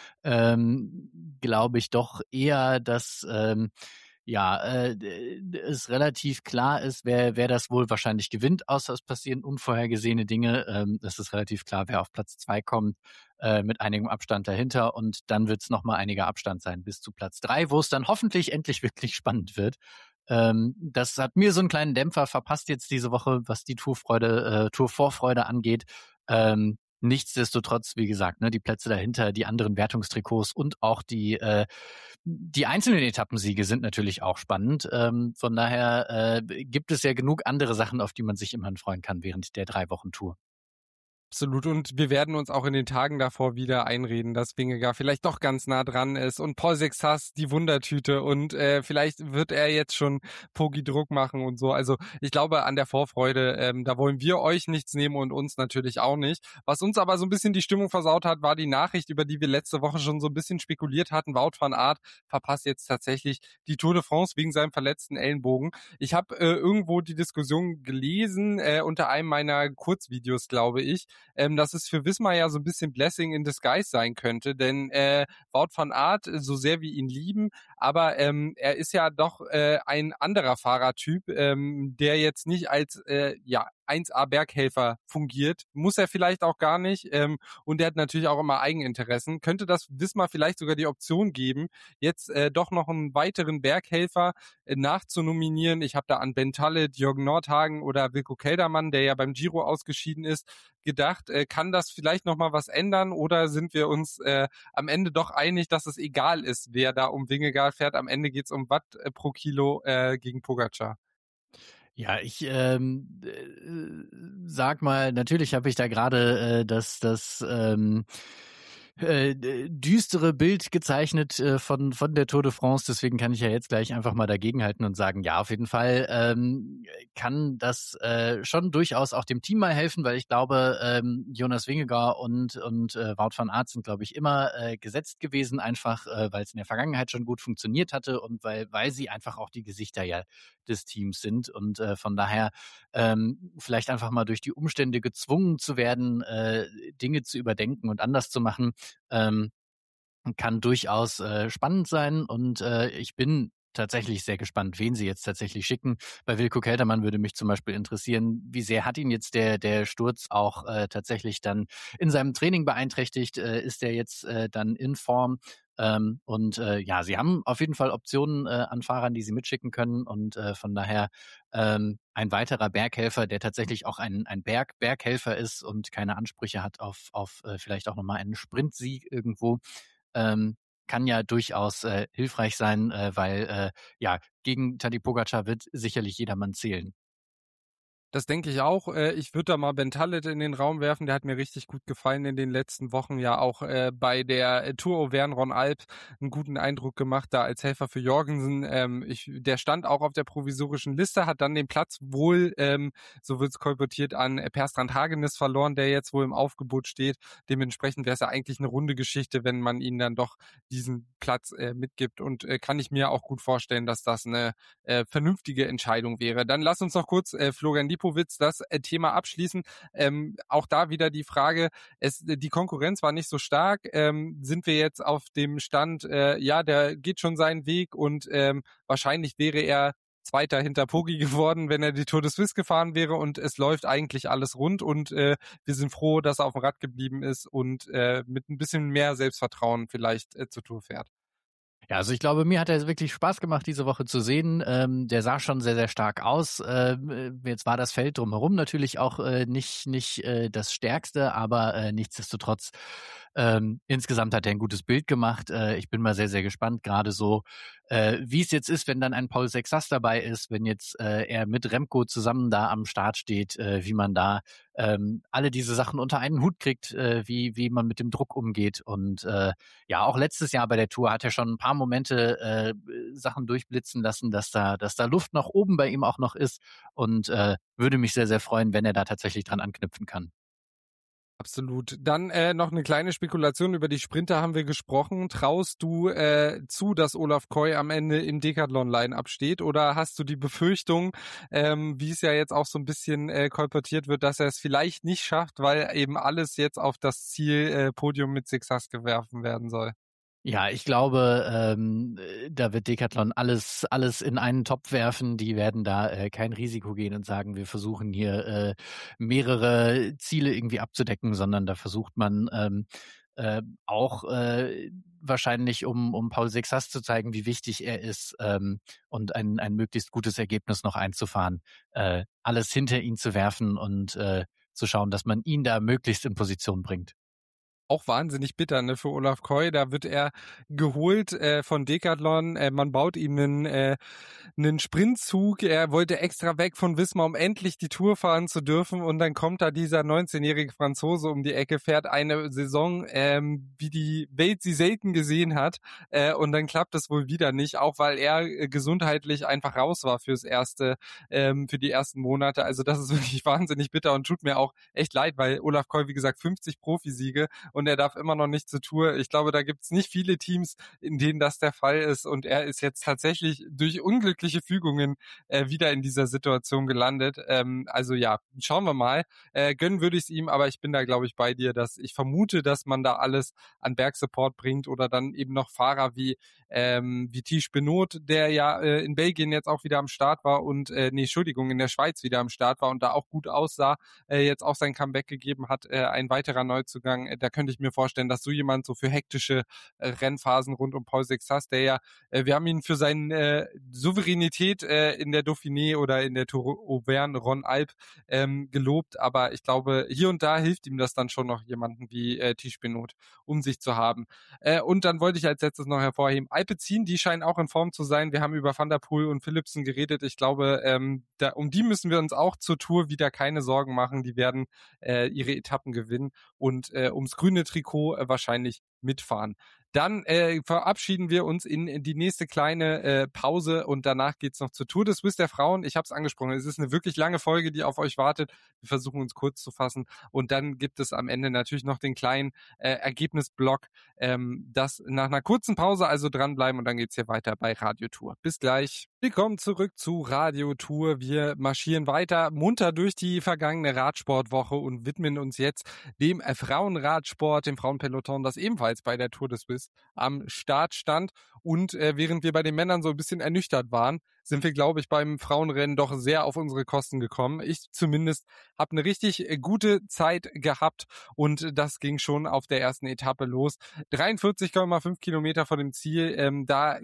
ähm, glaube ich doch eher, dass ähm, ja äh, es relativ klar ist, wer wer das wohl wahrscheinlich gewinnt, außer es passieren unvorhergesehene Dinge. Ähm, es ist relativ klar, wer auf Platz zwei kommt, äh, mit einigem Abstand dahinter und dann wird es nochmal einiger Abstand sein bis zu Platz drei, wo es dann hoffentlich endlich wirklich spannend wird. Ähm, das hat mir so einen kleinen Dämpfer verpasst jetzt diese Woche, was die Tourfreude, äh, Tourvorfreude angeht. Ähm, nichtsdestotrotz, wie gesagt, ne, die Plätze dahinter, die anderen Wertungstrikots und auch die äh, die einzelnen Etappensiege sind natürlich auch spannend. Ähm, von daher äh, gibt es ja genug andere Sachen, auf die man sich immerhin freuen kann während der drei Wochen Tour. Absolut. Und wir werden uns auch in den Tagen davor wieder einreden, dass Vingegaard vielleicht doch ganz nah dran ist und Paul Sexas die Wundertüte und äh, vielleicht wird er jetzt schon Pogi Druck machen und so. Also ich glaube an der Vorfreude, ähm, da wollen wir euch nichts nehmen und uns natürlich auch nicht. Was uns aber so ein bisschen die Stimmung versaut hat, war die Nachricht, über die wir letzte Woche schon so ein bisschen spekuliert hatten. Wout van Aert verpasst jetzt tatsächlich die Tour de France wegen seinem verletzten Ellenbogen. Ich habe äh, irgendwo die Diskussion gelesen, äh, unter einem meiner Kurzvideos, glaube ich, ähm, dass es für Wismar ja so ein bisschen Blessing in Disguise sein könnte, denn äh, Wout van Aert, so sehr wir ihn lieben, aber ähm, er ist ja doch äh, ein anderer Fahrertyp, ähm, der jetzt nicht als äh, ja eins A Berghelfer fungiert, muss er vielleicht auch gar nicht ähm, und er hat natürlich auch immer Eigeninteressen. Könnte das Wismar vielleicht sogar die Option geben, jetzt äh, doch noch einen weiteren Berghelfer äh, nachzunominieren? Ich habe da an Ben Tallet, Jürgen Nordhagen oder Wilco Keldermann, der ja beim Giro ausgeschieden ist, gedacht. Äh, kann das vielleicht nochmal was ändern oder sind wir uns äh, am Ende doch einig, dass es egal ist, wer da um Vingegaard fährt? Am Ende geht's um Watt äh, pro Kilo äh, gegen Pogacar. Ja, ich ähm, äh, sag mal, natürlich habe ich da gerade äh, das, das ähm, äh, düstere Bild gezeichnet äh, von von der Tour de France. Deswegen kann ich ja jetzt gleich einfach mal dagegenhalten und sagen, ja, auf jeden Fall ähm, kann das äh, schon durchaus auch dem Team mal helfen, weil ich glaube, ähm, Jonas Vingegaard und und äh, Wout van Aert sind, glaube ich, immer äh, gesetzt gewesen, einfach äh, weil es in der Vergangenheit schon gut funktioniert hatte und weil weil sie einfach auch die Gesichter ja des Teams sind und äh, von daher ähm, vielleicht einfach mal durch die Umstände gezwungen zu werden, äh, Dinge zu überdenken und anders zu machen, ähm, kann durchaus äh, spannend sein und äh, ich bin tatsächlich sehr gespannt, wen sie jetzt tatsächlich schicken. Bei Wilco Keltermann würde mich zum Beispiel interessieren, wie sehr hat ihn jetzt der der Sturz auch äh, tatsächlich dann in seinem Training beeinträchtigt? Äh, ist er jetzt äh, dann in Form? Ähm, und äh, ja, sie haben auf jeden Fall Optionen äh, an Fahrern, die sie mitschicken können und äh, von daher ähm, ein weiterer Berghelfer, der tatsächlich auch ein, ein Berg Berghelfer ist und keine Ansprüche hat auf auf äh, vielleicht auch nochmal einen Sprintsieg irgendwo. Ähm, kann ja durchaus äh, hilfreich sein, äh, weil äh, ja gegen Tadej Pogačar wird sicherlich jedermann zählen. Das denke ich auch. Äh, ich würde da mal Ben Tallet in den Raum werfen. Der hat mir richtig gut gefallen in den letzten Wochen. Ja, auch äh, bei der Tour Auvergne-Rhône-Alpes einen guten Eindruck gemacht, da als Helfer für Jorgensen. Ähm, ich, der stand auch auf der provisorischen Liste, hat dann den Platz wohl, ähm, so wird es kolportiert, an Per Strand Hagenes verloren, der jetzt wohl im Aufgebot steht. Dementsprechend wäre es ja eigentlich eine runde Geschichte, wenn man ihnen dann doch diesen Platz äh, mitgibt. Und äh, kann ich mir auch gut vorstellen, dass das eine äh, vernünftige Entscheidung wäre. Dann lass uns noch kurz äh, Florian Lipowitz das äh, Thema abschließen. Ähm, auch da wieder die Frage, es, die Konkurrenz war nicht so stark. Ähm, sind wir jetzt auf dem Stand, äh, ja, der geht schon seinen Weg und ähm, wahrscheinlich wäre er Zweiter hinter Poggi geworden, wenn er die Tour de Suisse gefahren wäre und es läuft eigentlich alles rund und äh, wir sind froh, dass er auf dem Rad geblieben ist und äh, mit ein bisschen mehr Selbstvertrauen vielleicht äh, zur Tour fährt. Ja, also ich glaube, mir hat er wirklich Spaß gemacht, diese Woche zu sehen. Ähm, der sah schon sehr, sehr stark aus. Ähm, jetzt war das Feld drumherum natürlich auch äh, nicht, nicht äh, das Stärkste, aber äh, nichtsdestotrotz ähm, insgesamt hat er ein gutes Bild gemacht. Äh, ich bin mal sehr, sehr gespannt, gerade so, äh, wie es jetzt ist, wenn dann ein Paul Sexas dabei ist, wenn jetzt äh, er mit Remco zusammen da am Start steht, äh, wie man da ähm, alle diese Sachen unter einen Hut kriegt, äh, wie, wie man mit dem Druck umgeht. Und äh, ja, auch letztes Jahr bei der Tour hat er schon ein paar Momente äh, Sachen durchblitzen lassen, dass da, dass da Luft nach oben bei ihm auch noch ist und äh, würde mich sehr, sehr freuen, wenn er da tatsächlich dran anknüpfen kann. Absolut. Dann äh, noch eine kleine Spekulation über die Sprinter haben wir gesprochen. Traust du äh, zu, dass Olaf Koy am Ende im Decathlon-Line-Up steht oder hast du die Befürchtung, ähm, wie es ja jetzt auch so ein bisschen äh, kolportiert wird, dass er es vielleicht nicht schafft, weil eben alles jetzt auf das Ziel äh, Podium mit Sixas geworfen werden soll? Ja, ich glaube, ähm, da wird Decathlon alles alles in einen Topf werfen. Die werden da äh, kein Risiko gehen und sagen, wir versuchen hier äh, mehrere Ziele irgendwie abzudecken, sondern da versucht man ähm, äh, auch äh, wahrscheinlich, um um Paul Sexas zu zeigen, wie wichtig er ist ähm, und ein ein möglichst gutes Ergebnis noch einzufahren, äh, alles hinter ihn zu werfen und äh, zu schauen, dass man ihn da möglichst in Position bringt. Auch wahnsinnig bitter, ne, für Olaf Koy. Da wird er geholt äh, von Decathlon. Äh, man baut ihm einen, äh, einen Sprintzug. Er wollte extra weg von Wismar, um endlich die Tour fahren zu dürfen. Und dann kommt da dieser neunzehnjährige Franzose um die Ecke, fährt eine Saison, ähm, wie die Welt sie selten gesehen hat. Äh, und dann klappt es wohl wieder nicht, auch weil er äh, gesundheitlich einfach raus war fürs erste, ähm, für die ersten Monate. Also das ist wirklich wahnsinnig bitter und tut mir auch echt leid, weil Olaf Koy, wie gesagt, fünfzig Profisiege und er darf immer noch nicht zur Tour. Ich glaube, da gibt es nicht viele Teams, in denen das der Fall ist und er ist jetzt tatsächlich durch unglückliche Fügungen äh, wieder in dieser Situation gelandet. Ähm, also ja, schauen wir mal. Äh, gönnen würde ich es ihm, aber ich bin da, glaube ich, bei dir, dass ich vermute, dass man da alles an Bergsupport bringt oder dann eben noch Fahrer wie ähm, wie Tish Benoot, der ja äh, in Belgien jetzt auch wieder am Start war und äh, nee, Entschuldigung, in der Schweiz wieder am Start war und da auch gut aussah, äh, jetzt auch sein Comeback gegeben hat, äh, ein weiterer Neuzugang. Äh, da könnte ich mir vorstellen, dass so jemand so für hektische äh, Rennphasen rund um Paul Sexas, der ja, äh, wir haben ihn für seine äh, Souveränität äh, in der Dauphiné oder in der Tour Auvergne-Rhône-Alpes ähm, gelobt, aber ich glaube, hier und da hilft ihm das dann schon noch jemanden wie äh, Tish Benoot um sich zu haben. Äh, und dann wollte ich als letztes noch hervorheben, Alpecin, die scheinen auch in Form zu sein. Wir haben über Van der Poel und Philipsen geredet. Ich glaube, ähm, da, um die müssen wir uns auch zur Tour wieder keine Sorgen machen. Die werden äh, ihre Etappen gewinnen und äh, ums grüne Trikot äh, wahrscheinlich mitfahren. Dann äh, verabschieden wir uns in die nächste kleine äh, Pause und danach geht's noch zur Tour de Suisse der Frauen. Ich habe es angesprochen, es ist eine wirklich lange Folge, die auf euch wartet. Wir versuchen uns kurz zu fassen und dann gibt es am Ende natürlich noch den kleinen äh, Ergebnisblock. Ähm, das nach einer kurzen Pause also dranbleiben und dann geht's hier weiter bei Radio Tour. Bis gleich. Willkommen zurück zu Radio Tour. Wir marschieren weiter munter durch die vergangene Radsportwoche und widmen uns jetzt dem äh, Frauenradsport, dem Frauenpeloton, das ebenfalls bei der Tour de Suisse am Start stand. Und äh, während wir bei den Männern so ein bisschen ernüchtert waren, sind wir, glaube ich, beim Frauenrennen doch sehr auf unsere Kosten gekommen. Ich zumindest habe eine richtig äh, gute Zeit gehabt und das ging schon auf der ersten Etappe los. dreiundvierzig Komma fünf Kilometer vor dem Ziel, ähm, da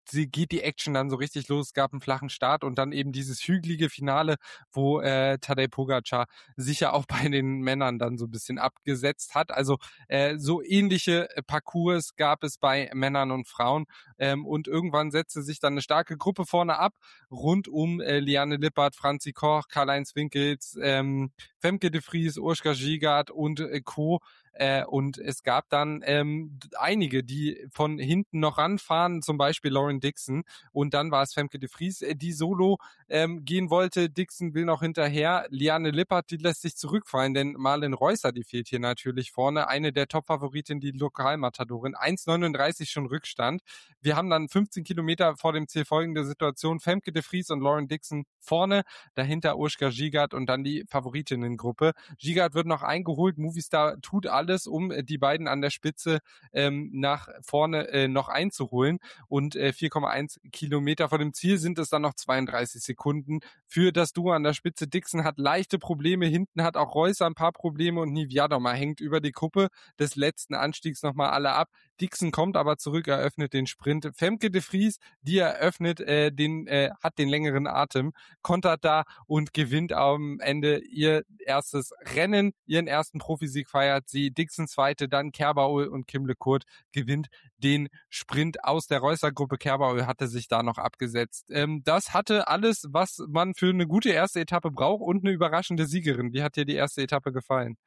sie geht die Action dann so richtig los. Es gab einen flachen Start und dann eben dieses hügelige Finale, wo äh, Tadej Pogačar sicher auch bei den Männern dann so ein bisschen abgesetzt hat. Also äh, so ähnliche Parcours gab es bei Männern und Frauen. Ähm, und irgendwann setzte sich dann eine starke Gruppe vorne ab, rund um äh, Liane Lippert, Franzi Koch, Karl-Heinz Winkels, ähm, Femke de Vries, Urška Žigart und äh, Co. Äh, und es gab dann ähm, einige, die von hinten noch ranfahren, zum Beispiel Lauren Dixon. Und dann war es Femke de Vries, äh, die solo ähm, gehen wollte. Dixon will noch hinterher. Liane Lippert, die lässt sich zurückfallen, denn Marlen Reusser, die fehlt hier natürlich vorne. Eine der Top-Favoritinnen, die Lokalmatadorin. eins neununddreißig schon Rückstand. Wir haben dann fünfzehn Kilometer vor dem Ziel folgende Situation. Femke de Vries und Lauren Dixon vorne. Dahinter Urška Žigart und dann die Favoritinnengruppe. Žigart wird noch eingeholt. Movistar tut alles, um äh, die beiden an der Spitze ähm, nach vorne äh, noch einzuholen. Und äh, vier Komma eins Kilometer vor dem Ziel sind es dann noch zweiunddreißig Sekunden für das Duo an der Spitze. Dixon hat leichte Probleme. Hinten hat auch Reusser ein paar Probleme und Niewiadoma hängt über die Kuppe des letzten Anstiegs nochmal alle ab. Dixon kommt aber zurück, eröffnet den Sprint. Femke de Vries, die eröffnet, äh, den, äh, hat den längeren Atem, kontert da und gewinnt am Ende ihr erstes Rennen, ihren ersten Profisieg feiert sie. Dixon zweite, dann Kerbaul und Kim LeCourt gewinnt den Sprint aus der Reusser-Gruppe. Kerbaul hatte sich da noch abgesetzt. Ähm, das hatte alles, was man für eine gute erste Etappe braucht und eine überraschende Siegerin. Wie hat dir die erste Etappe gefallen?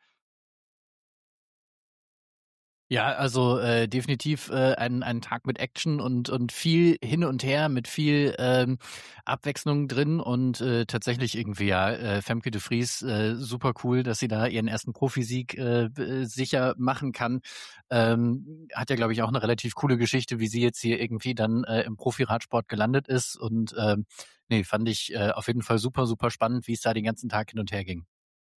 Ja, also äh, definitiv äh, ein, ein Tag mit Action und und viel hin und her, mit viel ähm, Abwechslung drin und äh, tatsächlich irgendwie ja äh, Femke de Vries äh, super cool, dass sie da ihren ersten Profisieg äh, b- sicher machen kann. Ähm, hat ja, glaube ich, auch eine relativ coole Geschichte, wie sie jetzt hier irgendwie dann äh, im Profiradsport gelandet ist und ähm, nee, fand ich äh, auf jeden Fall super, super spannend, wie es da den ganzen Tag hin und her ging.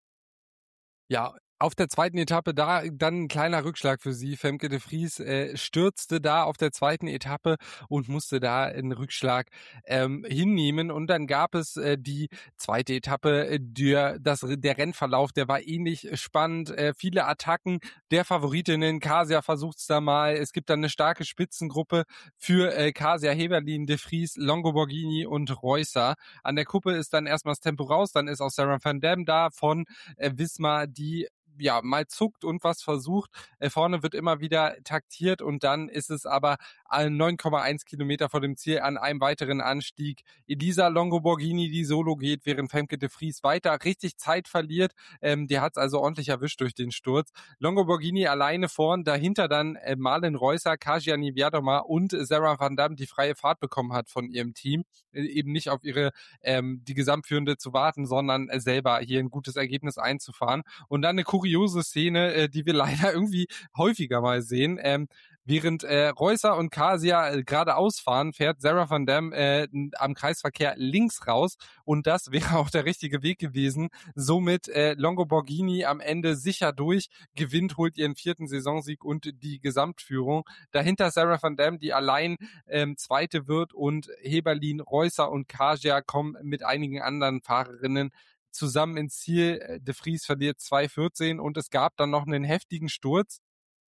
Ja, auf der zweiten Etappe da dann ein kleiner Rückschlag für sie. Femke de Vries äh, stürzte da auf der zweiten Etappe und musste da einen Rückschlag ähm, hinnehmen. Und dann gab es äh, die zweite Etappe. Äh, der, das, der Rennverlauf, der war ähnlich spannend. Äh, viele Attacken der Favoritinnen. Kasia versucht's da mal. Es gibt dann eine starke Spitzengruppe für äh, Kasia, Heberlin, de Vries, Longo Borghini und Reusser. An der Kuppe ist dann erstmal das Tempo raus. Dann ist auch Sarah van Dam da von äh, Wismar, die ja mal zuckt und was versucht. Äh, vorne wird immer wieder taktiert und dann ist es aber neun Komma eins Kilometer vor dem Ziel an einem weiteren Anstieg. Elisa Longo Borghini, die solo geht, während Femke de Vries weiter richtig Zeit verliert. Ähm, die hat es also ordentlich erwischt durch den Sturz. Longo Borghini alleine vorn, dahinter dann äh, Marlen Reusser, Kasia Niewiadoma und Sarah van Dam, die freie Fahrt bekommen hat von ihrem Team. Äh, eben nicht auf ihre ähm, die Gesamtführende zu warten, sondern äh, selber hier ein gutes Ergebnis einzufahren. Und dann eine kuriose Szene, äh, die wir leider irgendwie häufiger mal sehen. Ähm, während äh, Reusser und Kasia äh, geradeaus fahren, fährt Sarah van Dam äh, am Kreisverkehr links raus und das wäre auch der richtige Weg gewesen. Somit äh, Longo Borghini am Ende sicher durch, gewinnt, holt ihren vierten Saisonsieg und die Gesamtführung. Dahinter Sarah van Dam, die allein ähm, Zweite wird und Heberlin, Reusser und Kasia kommen mit einigen anderen Fahrerinnen zusammen ins Ziel. De Vries verliert zwei vierzehn und es gab dann noch einen heftigen Sturz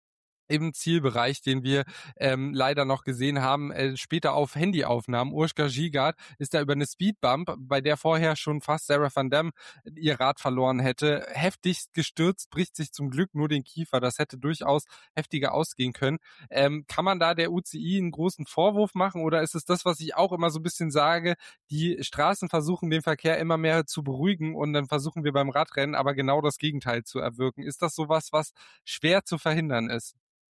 im Zielbereich, den wir ähm, leider noch gesehen haben, äh, später auf Handyaufnahmen. Urška Žigart ist da über eine Speedbump, bei der vorher schon fast Sarah van Dam ihr Rad verloren hätte, heftigst gestürzt, bricht sich zum Glück nur den Kiefer. Das hätte durchaus heftiger ausgehen können. Ähm, kann man da der U C I einen großen Vorwurf machen oder ist es das, was ich auch immer so ein bisschen sage, die Straßen versuchen den Verkehr immer mehr zu beruhigen und dann versuchen wir beim Radrennen aber genau das Gegenteil zu erwirken. Ist das sowas, was schwer zu verhindern ist?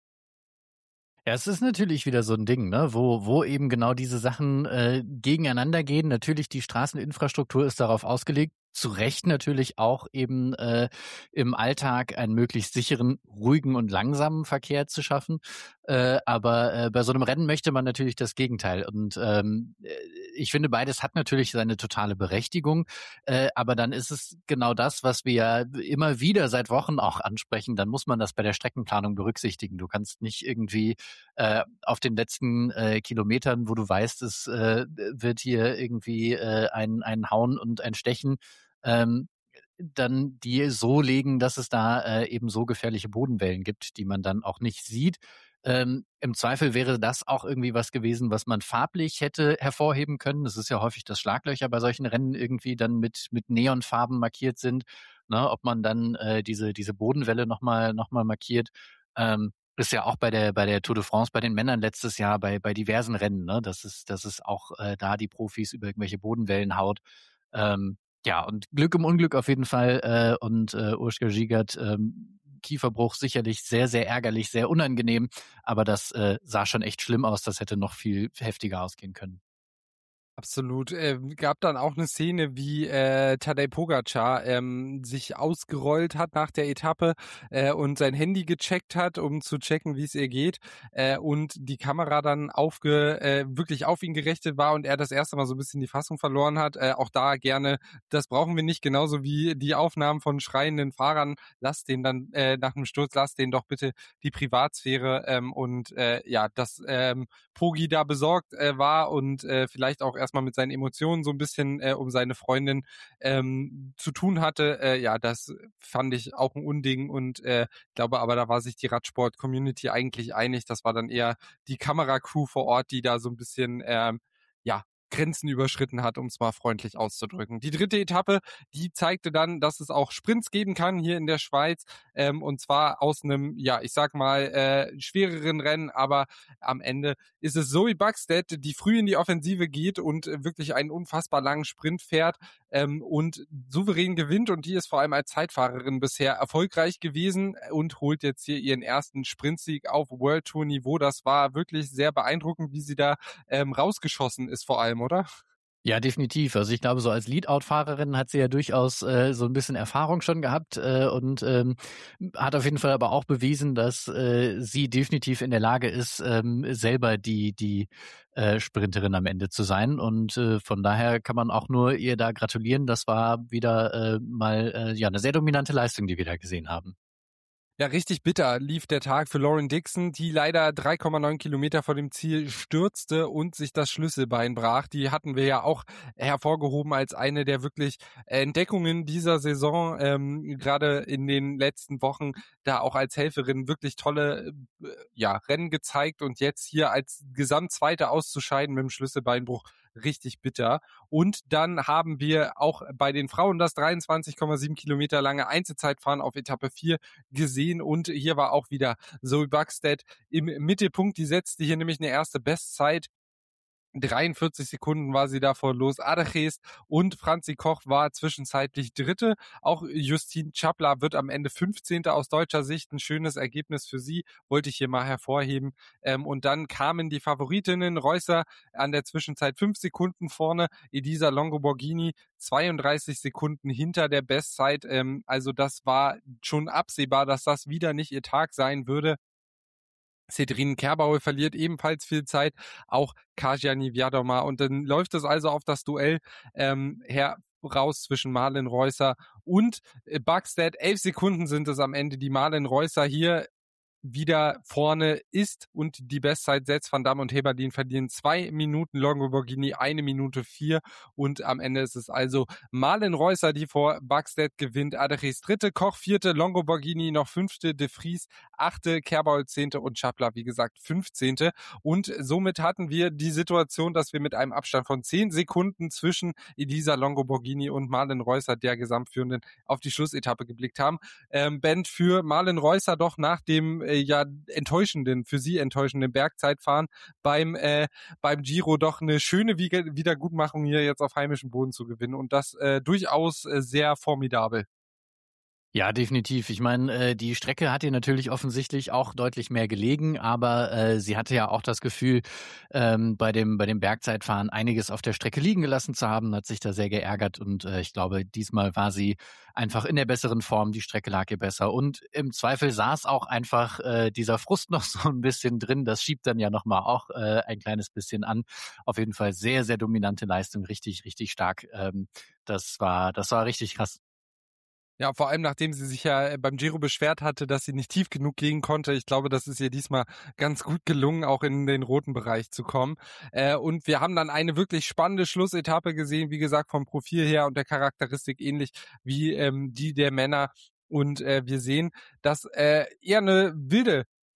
Ja, es ist natürlich wieder so ein Ding, ne, wo wo eben genau diese Sachen äh, gegeneinander gehen. Natürlich, die Straßeninfrastruktur ist darauf ausgelegt, zu Recht natürlich auch eben äh, im Alltag einen möglichst sicheren, ruhigen und langsamen Verkehr zu schaffen. Äh, aber äh, bei so einem Rennen möchte man natürlich das Gegenteil. Und ähm, äh, ich finde, beides hat natürlich seine totale Berechtigung. Äh, aber dann ist es genau das, was wir ja immer wieder seit Wochen auch ansprechen. Dann muss man das bei der Streckenplanung berücksichtigen. Du kannst nicht irgendwie äh, auf den letzten äh, Kilometern, wo du weißt, es äh, wird hier irgendwie äh, ein, ein Hauen und ein Stechen, ähm, dann die so legen, dass es da äh, eben so gefährliche Bodenwellen gibt, die man dann auch nicht sieht. Ähm, im Zweifel wäre das auch irgendwie was gewesen, was man farblich hätte hervorheben können. Es ist ja häufig, dass Schlaglöcher bei solchen Rennen irgendwie dann mit mit Neonfarben markiert sind, ne? Ob man dann äh, diese diese Bodenwelle noch mal noch mal markiert. Ähm, ist ja auch bei der bei der Tour de France bei den Männern letztes Jahr bei bei diversen Rennen, ne? Dass es dass es auch äh, da die Profis über irgendwelche Bodenwellen haut. Ähm, ja, und Glück im Unglück auf jeden Fall. Äh, und äh, Urška Žigart, ähm, Kieferbruch sicherlich sehr, sehr ärgerlich, sehr unangenehm. Aber das äh, sah schon echt schlimm aus. Das hätte noch viel heftiger ausgehen können. Absolut. Äh, gab dann auch eine Szene, wie äh, Tadej Pogačar ähm, sich ausgerollt hat nach der Etappe äh, und sein Handy gecheckt hat, um zu checken, wie es ihr geht. Äh, und die Kamera dann aufge, äh, wirklich auf ihn gerichtet war und er das erste Mal so ein bisschen die Fassung verloren hat. Äh, auch da gerne, das brauchen wir nicht, genauso wie die Aufnahmen von schreienden Fahrern. Lasst den dann äh, nach dem Sturz, lasst den doch bitte die Privatsphäre. Ähm, und äh, ja, dass ähm, Pogi da besorgt äh, war und äh, vielleicht auch erstmal mit seinen Emotionen so ein bisschen äh, um seine Freundin ähm, zu tun hatte. Äh, ja, das fand ich auch ein Unding und äh, glaube aber, da war sich die Radsport-Community eigentlich einig. Das war dann eher die Kameracrew vor Ort, die da so ein bisschen ähm, ja Grenzen überschritten hat, um es mal freundlich auszudrücken. Die dritte Etappe, die zeigte dann, dass es auch Sprints geben kann hier in der Schweiz ähm, und zwar aus einem, ja, ich sag mal, äh, schwereren Rennen, aber am Ende ist es Zoe Buxted, die früh in die Offensive geht und wirklich einen unfassbar langen Sprint fährt ähm, und souverän gewinnt und die ist vor allem als Zeitfahrerin bisher erfolgreich gewesen und holt jetzt hier ihren ersten Sprintsieg auf World Tour Niveau. Das war wirklich sehr beeindruckend, wie sie da ähm, rausgeschossen ist vor allem, oder? Ja, definitiv. Also ich glaube, so als Leadout-Fahrerin hat sie ja durchaus äh, so ein bisschen Erfahrung schon gehabt äh, und ähm, hat auf jeden Fall aber auch bewiesen, dass äh, sie definitiv in der Lage ist, ähm, selber die die äh, Sprinterin am Ende zu sein. Und äh, von daher kann man auch nur ihr da gratulieren. Das war wieder äh, mal äh, ja eine sehr dominante Leistung, die wir da gesehen haben. Ja, richtig bitter lief der Tag für Lauren Dixon, die leider drei Komma neun Kilometer vor dem Ziel stürzte und sich das Schlüsselbein brach. Die hatten wir ja auch hervorgehoben als eine der wirklich Entdeckungen dieser Saison, ähm, gerade in den letzten Wochen, da auch als Helferin wirklich tolle äh, ja, Rennen gezeigt und jetzt hier als Gesamtzweite auszuscheiden mit dem Schlüsselbeinbruch. Richtig bitter. Und dann haben wir auch bei den Frauen das dreiundzwanzig Komma sieben Kilometer lange Einzelzeitfahren auf Etappe vier gesehen und hier war auch wieder Zoe Buxted im Mittelpunkt. Die setzte hier nämlich eine erste Bestzeit. dreiundvierzig Sekunden war sie davor los. Adeches und Franzi Koch war zwischenzeitlich Dritte. Auch Justine Czapla wird am Ende fünfzehnte aus deutscher Sicht. Ein schönes Ergebnis für sie, wollte ich hier mal hervorheben. Ähm, und dann kamen die Favoritinnen. Reusser an der Zwischenzeit fünf Sekunden vorne. Elisa Longo-Borghini zweiunddreißig Sekunden hinter der Bestzeit. Ähm, also das war schon absehbar, dass das wieder nicht ihr Tag sein würde. Cedrine Kerbaue verliert ebenfalls viel Zeit, auch Kasia Niewiadoma. Und dann läuft es also auf das Duell ähm, heraus zwischen Marlen Reusser und äh, Buxted. Elf Sekunden sind es am Ende, die Marlen Reusser hier wieder vorne ist und die Bestzeit setzt. Van Damme und Heberlin verlieren zwei Minuten, Longo-Borghini eine Minute vier und am Ende ist es also Marlen Reusser, die vor Buxted gewinnt, Adeches dritte, Koch vierte, Longo-Borghini noch fünfte, De Vries achte, Kerbaul zehnte und Czapla, wie gesagt, fünfzehnte und somit hatten wir die Situation, dass wir mit einem Abstand von zehn Sekunden zwischen Elisa Longo-Borghini und Marlen Reusser, der Gesamtführenden, auf die Schlussetappe geblickt haben. Ähm, Ben, für Marlen Reusser doch nach dem äh, ja enttäuschenden, für sie enttäuschenden Bergzeitfahren beim äh, beim Giro doch eine schöne Wiedergutmachung hier jetzt auf heimischem Boden zu gewinnen und das äh, durchaus äh, sehr formidabel. Ja, definitiv. Ich meine, äh, die Strecke hat ihr natürlich offensichtlich auch deutlich mehr gelegen, aber äh, sie hatte ja auch das Gefühl, ähm, bei dem bei dem Bergzeitfahren einiges auf der Strecke liegen gelassen zu haben, hat sich da sehr geärgert und äh, ich glaube, diesmal war sie einfach in der besseren Form, die Strecke lag ihr besser und im Zweifel saß auch einfach äh, dieser Frust noch so ein bisschen drin, das schiebt dann ja nochmal auch äh, ein kleines bisschen an. Auf jeden Fall sehr, sehr dominante Leistung, richtig, richtig stark. Ähm, das war, das war richtig krass. Ja, vor allem nachdem sie sich ja beim Giro beschwert hatte, dass sie nicht tief genug gehen konnte. Ich glaube, das ist ihr diesmal ganz gut gelungen, auch in den roten Bereich zu kommen. Äh, und wir haben dann eine wirklich spannende Schlussetappe gesehen, wie gesagt, vom Profil her und der Charakteristik ähnlich wie ähm, die der Männer. Und äh, wir sehen, dass äh, eher eine wilde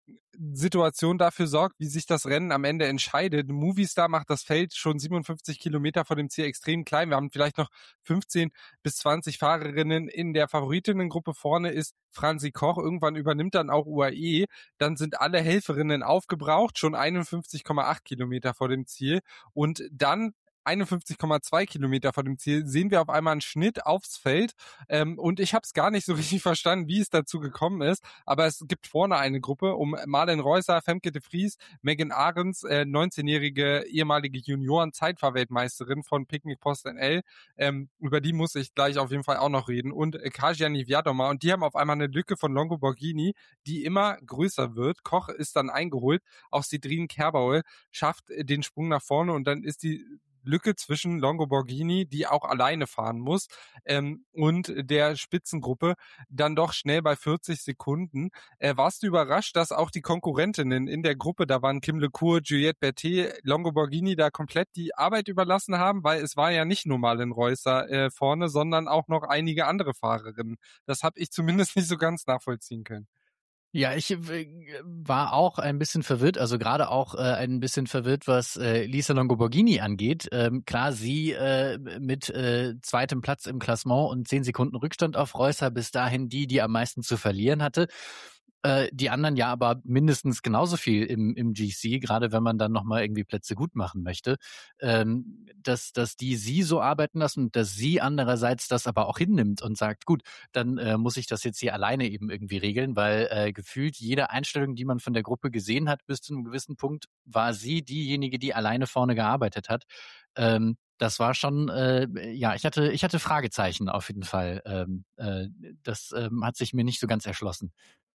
Situation dafür sorgt, wie sich das Rennen am Ende entscheidet. Movistar macht das Feld schon siebenundfünfzig Kilometer vor dem Ziel extrem klein. Wir haben vielleicht noch fünfzehn bis zwanzig Fahrerinnen in der Favoritinnengruppe. Vorne ist Franzi Koch. Irgendwann übernimmt dann auch U A E. Dann sind alle Helferinnen aufgebraucht, schon einundfünfzig Komma acht Kilometer vor dem Ziel. Und dann einundfünfzig Komma zwei Kilometer vor dem Ziel sehen wir auf einmal einen Schnitt aufs Feld ähm, und ich habe es gar nicht so richtig verstanden, wie es dazu gekommen ist, aber es gibt vorne eine Gruppe um Marlen Reusser, Femke de Vries, Megan Ahrens, äh, neunzehnjährige ehemalige Junioren-Zeitfahrweltmeisterin von Picnic Post N L, ähm, über die muss ich gleich auf jeden Fall auch noch reden, und äh, Kasia Niewiadoma, und die haben auf einmal eine Lücke von Longo Borghini, die immer größer wird. Koch ist dann eingeholt, auch Cédrine Kerbaul schafft äh, den Sprung nach vorne und dann ist die Lücke zwischen Longo Borghini, die auch alleine fahren muss, ähm, und der Spitzengruppe dann doch schnell bei vierzig Sekunden. Äh, warst du überrascht, dass auch die Konkurrentinnen in der Gruppe, da waren Kim LeCour, Juliette Berthet, Longo Borghini, da komplett die Arbeit überlassen haben, weil es war ja nicht nur Marlen Reusser äh, vorne, sondern auch noch einige andere Fahrerinnen. Das habe ich zumindest nicht so ganz nachvollziehen können. Ja, ich äh, war auch ein bisschen verwirrt, also gerade auch äh, ein bisschen verwirrt, was äh, Lisa Longo Borghini angeht. Ähm, klar, sie äh, mit äh, zweitem Platz im Klassement und zehn Sekunden Rückstand auf Reusser, bis dahin die, die am meisten zu verlieren hatte. Äh, die anderen ja aber mindestens genauso viel im, im G C, gerade wenn man dann nochmal irgendwie Plätze gut machen möchte, ähm, dass, dass die sie so arbeiten lassen und dass sie andererseits das aber auch hinnimmt und sagt, gut, dann äh, muss ich das jetzt hier alleine eben irgendwie regeln, weil äh, gefühlt jede Einstellung, die man von der Gruppe gesehen hat, bis zu einem gewissen Punkt war sie diejenige, die alleine vorne gearbeitet hat. Ähm, das war schon, äh, ja, ich hatte, ich hatte Fragezeichen auf jeden Fall. Ähm, äh, das ähm, hat sich mir nicht so ganz erschlossen.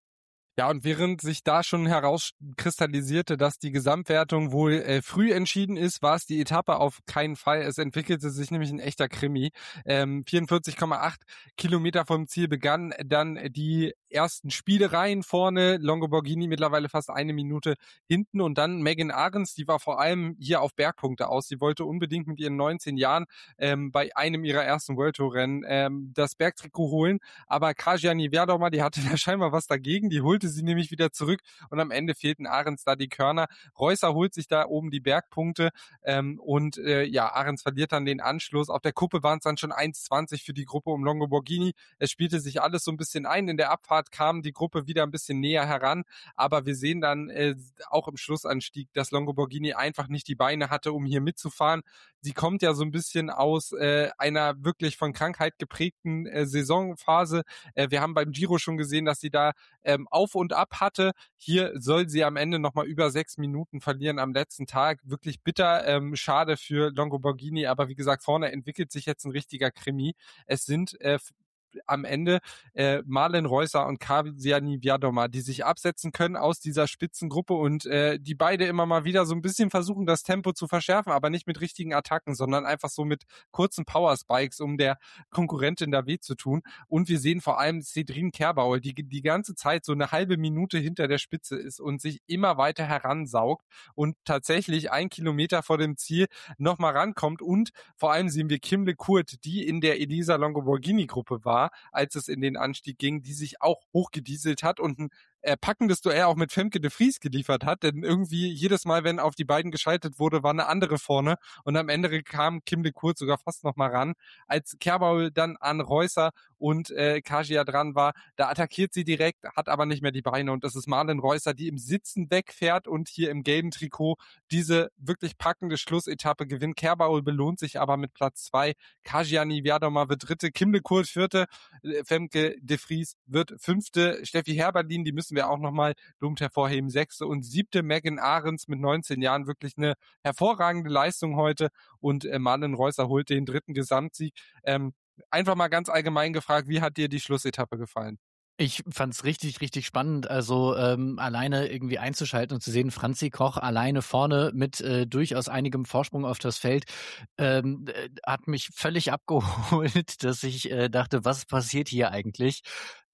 Ja, und während sich da schon herauskristallisierte, dass die Gesamtwertung wohl äh, früh entschieden ist, war es die Etappe auf keinen Fall. Es entwickelte sich nämlich ein echter Krimi. Ähm, vierundvierzig Komma acht Kilometer vom Ziel begannen dann die ersten Spielereien vorne. Longo Borghini mittlerweile fast eine Minute hinten, und dann Megan Ahrens, die war vor allem hier auf Bergpunkte aus. Sie wollte unbedingt mit ihren neunzehn Jahren ähm, bei einem ihrer ersten World Tour Rennen ähm, das Bergtrikot holen. Aber Kasia Niewiadoma, die hatte da scheinbar was dagegen. Die holte sie nämlich wieder zurück und am Ende fehlten Ahrens da die Körner. Reusser holt sich da oben die Bergpunkte ähm, und äh, ja, Ahrens verliert dann den Anschluss. Auf der Kuppe waren es dann schon eins zwanzig für die Gruppe um Longo Borghini. Es spielte sich alles so ein bisschen ein. In der Abfahrt kam die Gruppe wieder ein bisschen näher heran, aber wir sehen dann äh, auch im Schlussanstieg, dass Longo Borghini einfach nicht die Beine hatte, um hier mitzufahren. Sie kommt ja so ein bisschen aus äh, einer wirklich von Krankheit geprägten äh, Saisonphase. Äh, wir haben beim Giro schon gesehen, dass sie da ähm, auf und ab hatte. Hier soll sie am Ende nochmal über sechs Minuten verlieren am letzten Tag. Wirklich bitter, ähm, schade für Longo Borghini, aber wie gesagt, vorne entwickelt sich jetzt ein richtiger Krimi. Es sind äh, am Ende äh, Marlen Reusser und Kasia Niewiadoma, die sich absetzen können aus dieser Spitzengruppe und äh, die beide immer mal wieder so ein bisschen versuchen, das Tempo zu verschärfen, aber nicht mit richtigen Attacken, sondern einfach so mit kurzen Powerspikes, um der Konkurrentin da weh zu tun. Und wir sehen vor allem Cédrine Kerbaul, die die ganze Zeit so eine halbe Minute hinter der Spitze ist und sich immer weiter heransaugt und tatsächlich ein Kilometer vor dem Ziel nochmal rankommt. Und vor allem sehen wir Kim LeCour, die in der Elisa Longo Borghini Gruppe war, als es in den Anstieg ging, die sich auch hochgedieselt hat und ein äh, packendes Duell auch mit Femke de Vries geliefert hat, denn irgendwie jedes Mal, wenn auf die beiden geschaltet wurde, war eine andere vorne und am Ende kam Kim LeCour sogar fast noch mal ran. Als Kerbaul dann an Reusser und äh, Kasia dran war, da attackiert sie direkt, hat aber nicht mehr die Beine und das ist Marlen Reusser, die im Sitzen wegfährt und hier im gelben Trikot diese wirklich packende Schlussetappe gewinnt. Kerbaul belohnt sich aber mit Platz zwei, Kasia Niewiadoma wird dritte, Kim LeCour vierte, Femke de Vries wird fünfte, Steffi Herberlin, die müssen wir auch nochmal lobend hervorheben, sechste und siebte, Megan Ahrens mit neunzehn Jahren, wirklich eine hervorragende Leistung heute und äh, Marlen Reusser holt den dritten Gesamtsieg. Ähm, einfach mal ganz allgemein gefragt, wie hat dir die Schlussetappe gefallen? Ich fand's richtig, richtig spannend, also ähm, alleine irgendwie einzuschalten und zu sehen, Franzi Koch alleine vorne mit äh, durchaus einigem Vorsprung auf das Feld, ähm, äh, hat mich völlig abgeholt, dass ich äh, dachte, was passiert hier eigentlich?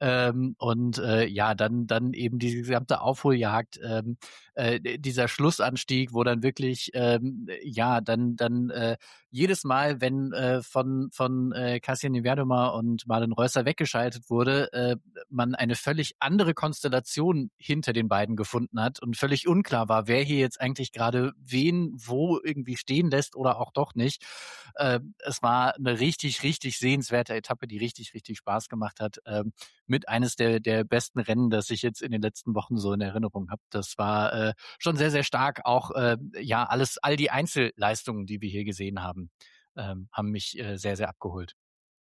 Ähm, und äh, ja, dann dann eben diese gesamte Aufholjagd, ähm, äh, dieser Schlussanstieg, wo dann wirklich ähm, ja dann dann äh, jedes Mal, wenn äh, von von äh, Kasia Niewiadoma und Marlen Reusser weggeschaltet wurde, äh, man eine völlig andere Konstellation hinter den beiden gefunden hat und völlig unklar war, wer hier jetzt eigentlich gerade wen wo irgendwie stehen lässt oder auch doch nicht. Äh, es war eine richtig, richtig sehenswerte Etappe, die richtig, richtig Spaß gemacht hat. Ähm, mit eines der, der besten Rennen, das ich jetzt in den letzten Wochen so in Erinnerung habe. Das war äh, schon sehr, sehr stark. Auch äh, ja, alles, all die Einzelleistungen, die wir hier gesehen haben, ähm, haben mich äh, sehr, sehr abgeholt.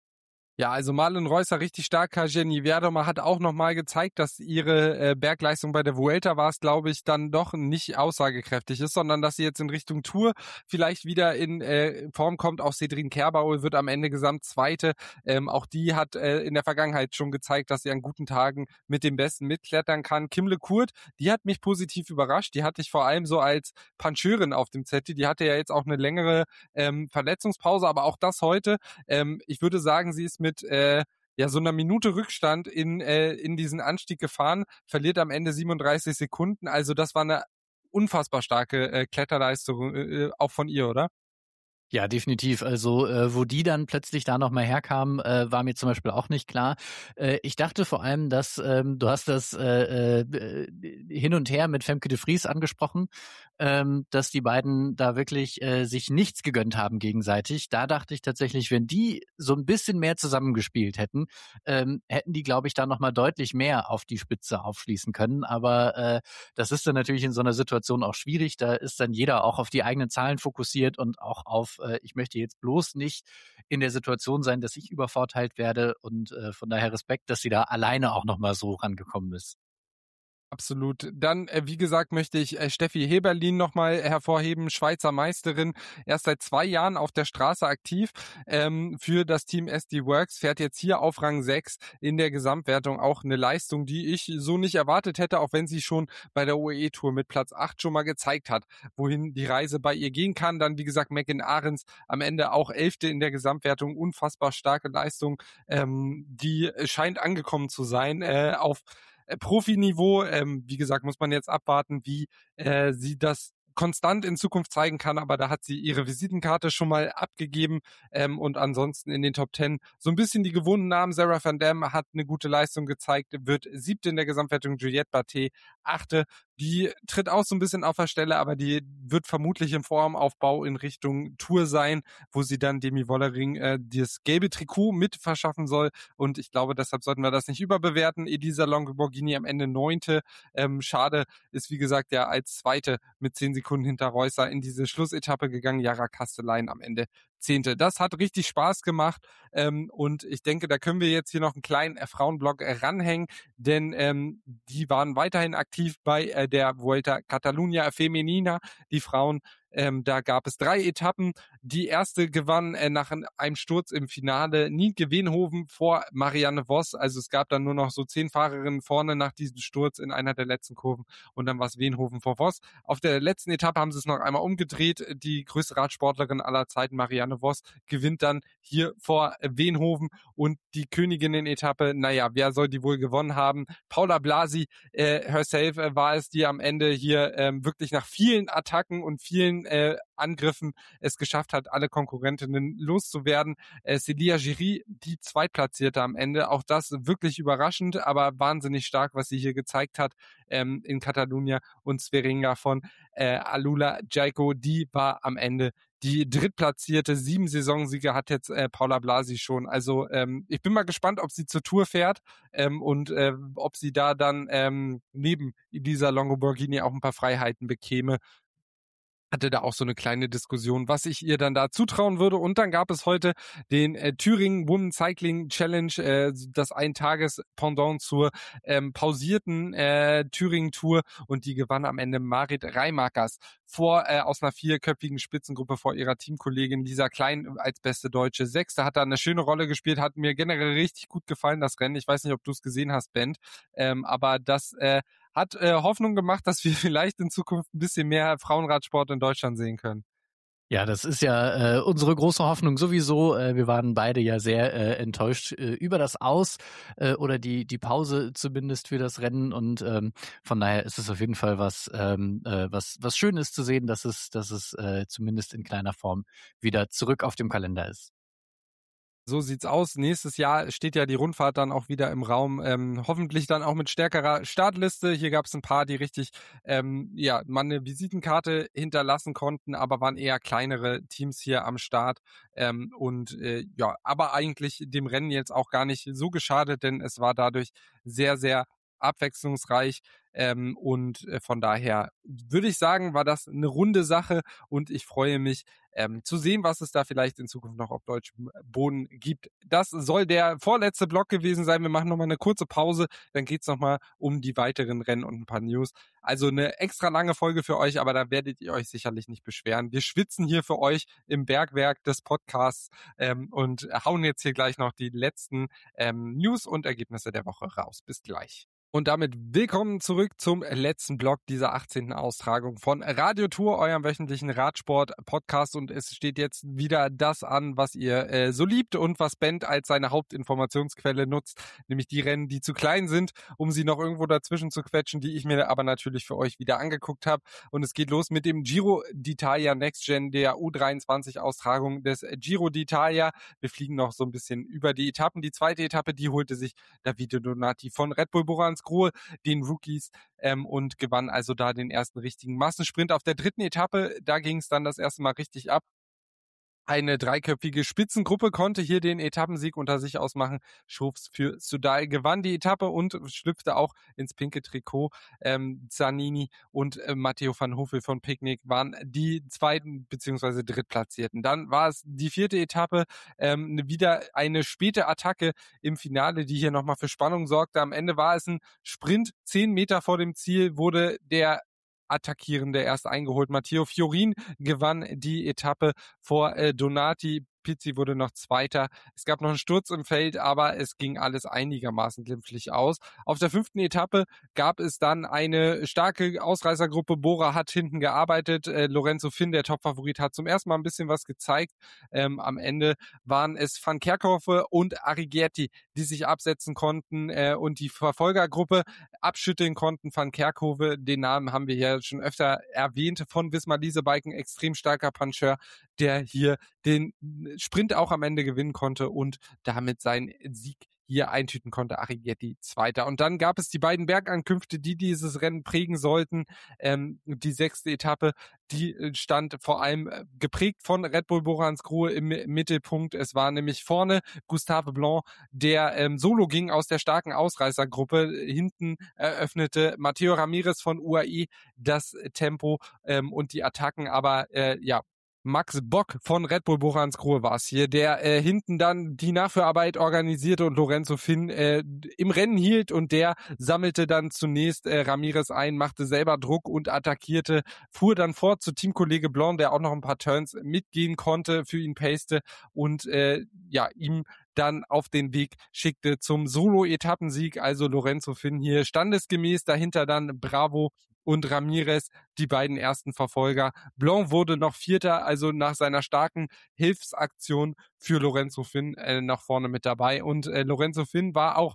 Ja, also Marlen Reusser richtig stark. Kasia Niewiadoma hat auch nochmal gezeigt, dass ihre äh, Bergleistung bei der Vuelta war es, glaube ich, dann doch nicht aussagekräftig ist, sondern dass sie jetzt in Richtung Tour vielleicht wieder in äh, Form kommt. Auch Cedrine Kerbaul wird am Ende Gesamtzweite. Ähm, auch die hat äh, in der Vergangenheit schon gezeigt, dass sie an guten Tagen mit dem Besten mitklettern kann. Kimle Kurt, die hat mich positiv überrascht. Die hatte ich vor allem so als Puncheurin auf dem Zettel. Die hatte ja jetzt auch eine längere ähm, Verletzungspause, aber auch das heute. Ähm, ich würde sagen, sie ist mit äh, ja so einer Minute Rückstand in äh, in diesen Anstieg gefahren, verliert am Ende siebenunddreißig Sekunden. Also das war eine unfassbar starke äh, Kletterleistung äh, auch von ihr, oder? Ja, definitiv. Also, äh, wo die dann plötzlich da nochmal herkamen, äh, war mir zum Beispiel auch nicht klar. Äh, ich dachte vor allem, dass ähm, du hast das äh, äh, hin und her mit Femke de Vries angesprochen, ähm, dass die beiden da wirklich äh, sich nichts gegönnt haben gegenseitig. Da dachte ich tatsächlich, wenn die so ein bisschen mehr zusammengespielt hätten, ähm, hätten die, glaube ich, da nochmal deutlich mehr auf die Spitze aufschließen können. Aber äh, das ist dann natürlich in so einer Situation auch schwierig. Da ist dann jeder auch auf die eigenen Zahlen fokussiert und auch auf ich möchte jetzt bloß nicht in der Situation sein, dass ich übervorteilt werde und äh, von daher Respekt, dass sie da alleine auch nochmal so rangekommen ist. Absolut. Dann, äh, wie gesagt, möchte ich äh, Steffi Heberlin nochmal hervorheben, Schweizer Meisterin, erst seit zwei Jahren auf der Straße aktiv ähm, für das Team S D Works, fährt jetzt hier auf Rang sechs in der Gesamtwertung, auch eine Leistung, die ich so nicht erwartet hätte, auch wenn sie schon bei der U A E-Tour mit Platz acht schon mal gezeigt hat, wohin die Reise bei ihr gehen kann. Dann, wie gesagt, Megan Ahrens am Ende auch Elfte in der Gesamtwertung, unfassbar starke Leistung, ähm, die scheint angekommen zu sein äh, auf Profiniveau. Ähm, wie gesagt, muss man jetzt abwarten, wie äh, sie das konstant in Zukunft zeigen kann, aber da hat sie ihre Visitenkarte schon mal abgegeben ähm, und ansonsten in den Top Ten so ein bisschen die gewohnten Namen. Sarah van Dam hat eine gute Leistung gezeigt, wird siebte in der Gesamtwertung, Juliette Barthé achte. Die tritt auch so ein bisschen auf der Stelle, aber die wird vermutlich im Formaufbau in Richtung Tour sein, wo sie dann Demi Wollering äh, das gelbe Trikot mit verschaffen soll und ich glaube, deshalb sollten wir das nicht überbewerten. Elisa Longo-Borghini am Ende neunte. Ähm, schade, ist wie gesagt ja als Zweite mit zehn Sekunden hinter Reusser in diese Schlussetappe gegangen. Jara Kastelein am Ende Zehnte. Das hat richtig Spaß gemacht ähm, und ich denke, da können wir jetzt hier noch einen kleinen äh, Frauenblock äh, ranhängen, denn ähm, die waren weiterhin aktiv bei äh, der Vuelta Catalunya Femenina, die Frauen. Ähm, da gab es drei Etappen. Die erste gewann äh, nach einem Sturz im Finale Nienke Weenhoven vor Marianne Vos. Also es gab dann nur noch so zehn Fahrerinnen vorne nach diesem Sturz in einer der letzten Kurven und dann war es Weenhoven vor Vos. Auf der letzten Etappe haben sie es noch einmal umgedreht. Die größte Radsportlerin aller Zeiten, Marianne Vos, gewinnt dann hier vor Weenhoven und die Königinnen-Etappe, naja, wer soll die wohl gewonnen haben? Paula Blasi äh, herself äh, war es, die am Ende hier ähm, wirklich nach vielen Attacken und vielen äh, Angriffen es geschafft hat, alle Konkurrentinnen loszuwerden. Äh, Celia Giry, die Zweitplatzierte am Ende, auch das wirklich überraschend, aber wahnsinnig stark, was sie hier gezeigt hat ähm, in Catalunya und Sveringa von äh, Alula Jaiko, die war am Ende die drittplatzierte. Sieben Saisonsiege hat jetzt äh, Paula Blasi schon. Also ähm, ich bin mal gespannt, ob sie zur Tour fährt ähm, und äh, ob sie da dann ähm, neben dieser Longo-Borghini auch ein paar Freiheiten bekäme. Hatte da auch so eine kleine Diskussion, was ich ihr dann da zutrauen würde. Und dann gab es heute den äh, Thüringen Women Cycling Challenge, äh, das Eintages-Pendant zur ähm, pausierten äh, Thüringen-Tour. Und die gewann am Ende Marit Reimakers vor äh, aus einer vierköpfigen Spitzengruppe vor ihrer Teamkollegin Lisa Klein als beste Deutsche. Sechste, hat da eine schöne Rolle gespielt, hat mir generell richtig gut gefallen, das Rennen. Ich weiß nicht, ob du es gesehen hast, Ben, ähm, aber das äh, hat äh, Hoffnung gemacht, dass wir vielleicht in Zukunft ein bisschen mehr Frauenradsport in Deutschland sehen können. Ja, das ist ja äh, unsere große Hoffnung sowieso. Äh, wir waren beide ja sehr äh, enttäuscht äh, über das Aus äh, oder die die Pause zumindest für das Rennen und ähm, von daher ist es auf jeden Fall was ähm, äh, was was schön ist zu sehen, dass es dass es äh, zumindest in kleiner Form wieder zurück auf dem Kalender ist. So sieht's aus. Nächstes Jahr steht ja die Rundfahrt dann auch wieder im Raum. Ähm, hoffentlich dann auch mit stärkerer Startliste. Hier gab es ein paar, die richtig ähm, ja mal eine Visitenkarte hinterlassen konnten, aber waren eher kleinere Teams hier am Start. Ähm, und äh, ja, aber eigentlich dem Rennen jetzt auch gar nicht so geschadet, denn es war dadurch sehr, sehr abwechslungsreich. Ähm, und äh, von daher würde ich sagen, war das eine runde Sache und ich freue mich, ähm, zu sehen, was es da vielleicht in Zukunft noch auf deutschem Boden gibt. Das soll der vorletzte Block gewesen sein. Wir machen nochmal eine kurze Pause, dann geht's nochmal um die weiteren Rennen und ein paar News. Also eine extra lange Folge für euch, aber da werdet ihr euch sicherlich nicht beschweren. Wir schwitzen hier für euch im Bergwerk des Podcasts ähm, und hauen jetzt hier gleich noch die letzten ähm, News und Ergebnisse der Woche raus. Bis gleich. Und damit willkommen zurück zum letzten Block dieser achtzehnten Austragung von Radio Tour, eurem wöchentlichen Radsport-Podcast. Und es steht jetzt wieder das an, was ihr äh, so liebt und was Bent als seine Hauptinformationsquelle nutzt, nämlich die Rennen, die zu klein sind, um sie noch irgendwo dazwischen zu quetschen, die ich mir aber natürlich für euch wieder angeguckt habe. Und es geht los mit dem Giro d'Italia Next Gen, der U dreiundzwanzig-Austragung des Giro d'Italia. Wir fliegen noch so ein bisschen über die Etappen. Die zweite Etappe, die holte sich Davide Donati von Red Bull Boransgrohe, den Rookies, ähm, und gewann also da den ersten richtigen Massensprint. Auf der dritten Etappe, da ging es dann das erste Mal richtig ab. Eine dreiköpfige Spitzengruppe konnte hier den Etappensieg unter sich ausmachen. Schofs für Soudal gewann die Etappe und schlüpfte auch ins pinke Trikot. Ähm, Zanini und äh, Matteo van Hofel von Picnic waren die zweiten bzw. drittplatzierten. Dann war es die vierte Etappe, ähm, wieder eine späte Attacke im Finale, die hier nochmal für Spannung sorgte. Am Ende war es ein Sprint. Zehn Meter vor dem Ziel wurde der Attackierende erst eingeholt. Matteo Fiorin gewann die Etappe vor äh, Donati. Pizzi wurde noch Zweiter. Es gab noch einen Sturz im Feld, aber es ging alles einigermaßen glimpflich aus. Auf der fünften Etappe gab es dann eine starke Ausreißergruppe. Bora hat hinten gearbeitet. Äh, Lorenzo Finn, der Topfavorit, hat zum ersten Mal ein bisschen was gezeigt. Ähm, am Ende waren es Van Kerkhove und Arrighetti, die sich absetzen konnten äh, und die Verfolgergruppe abschütteln konnten. Van Kerkhove, den Namen haben wir ja schon öfter erwähnt, von Visma Leasebike, ein extrem starker Puncheur, der hier den Sprint auch am Ende gewinnen konnte und damit seinen Sieg hier eintüten konnte. Arrighetti Zweiter. Und dann gab es die beiden Bergankünfte, die dieses Rennen prägen sollten. Ähm, die sechste Etappe, die stand vor allem geprägt von Red Bull Boransgrohe im Mittelpunkt. Es war nämlich vorne Gustave Blanc, der ähm, solo ging aus der starken Ausreißergruppe. Hinten eröffnete Matteo Ramirez von U A E das Tempo ähm, und die Attacken, aber äh, ja, Max Bock von Red Bull Boransgrohe war es hier, der äh, hinten dann die Nachführarbeit organisierte und Lorenzo Finn äh, im Rennen hielt und der sammelte dann zunächst äh, Ramirez ein, machte selber Druck und attackierte, fuhr dann fort zu Teamkollege Blanc, der auch noch ein paar Turns mitgehen konnte, für ihn paste und äh, ja, ihm dann auf den Weg schickte zum Solo-Etappensieg, also Lorenzo Finn hier standesgemäß, dahinter dann Bravo und Ramirez, die beiden ersten Verfolger. Blanc wurde noch Vierter, also nach seiner starken Hilfsaktion für Lorenzo Finn äh, nach vorne mit dabei. Und äh, Lorenzo Finn war auch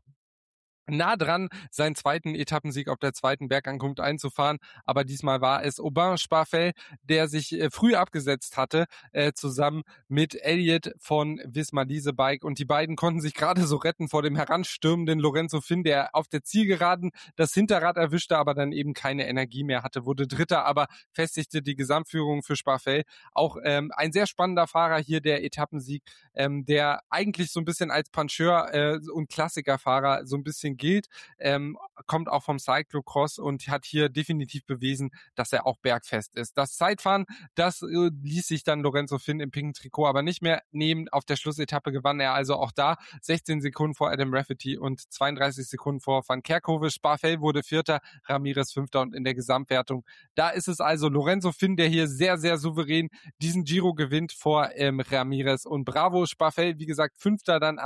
nah dran, seinen zweiten Etappensieg auf der zweiten Bergankunft einzufahren, aber diesmal war es Aubin Sparfel, der sich äh, früh abgesetzt hatte, äh, zusammen mit Elliott von Visma Leasebike, und die beiden konnten sich gerade so retten vor dem heranstürmenden Lorenzo Finn, der auf der Zielgeraden das Hinterrad erwischte, aber dann eben keine Energie mehr hatte, wurde Dritter, aber festigte die Gesamtführung für Sparfel. Auch ähm, ein sehr spannender Fahrer hier, der Etappensieg, ähm, der eigentlich so ein bisschen als Puncheur äh, und Klassikerfahrer so ein bisschen gilt, ähm, kommt auch vom Cyclocross und hat hier definitiv bewiesen, dass er auch bergfest ist. Das Zeitfahren, das äh, ließ sich dann Lorenzo Finn im pinken Trikot aber nicht mehr nehmen. Auf der Schlussetappe gewann er also auch da sechzehn Sekunden vor Adam Rafferty und zweiunddreißig Sekunden vor Van Kerkhove. Sparfel wurde Vierter, Ramirez Fünfter, und in der Gesamtwertung, da ist es also Lorenzo Finn, der hier sehr, sehr souverän diesen Giro gewinnt vor ähm, Ramirez und Bravo. Sparfel, wie gesagt, Fünfter, dann Asak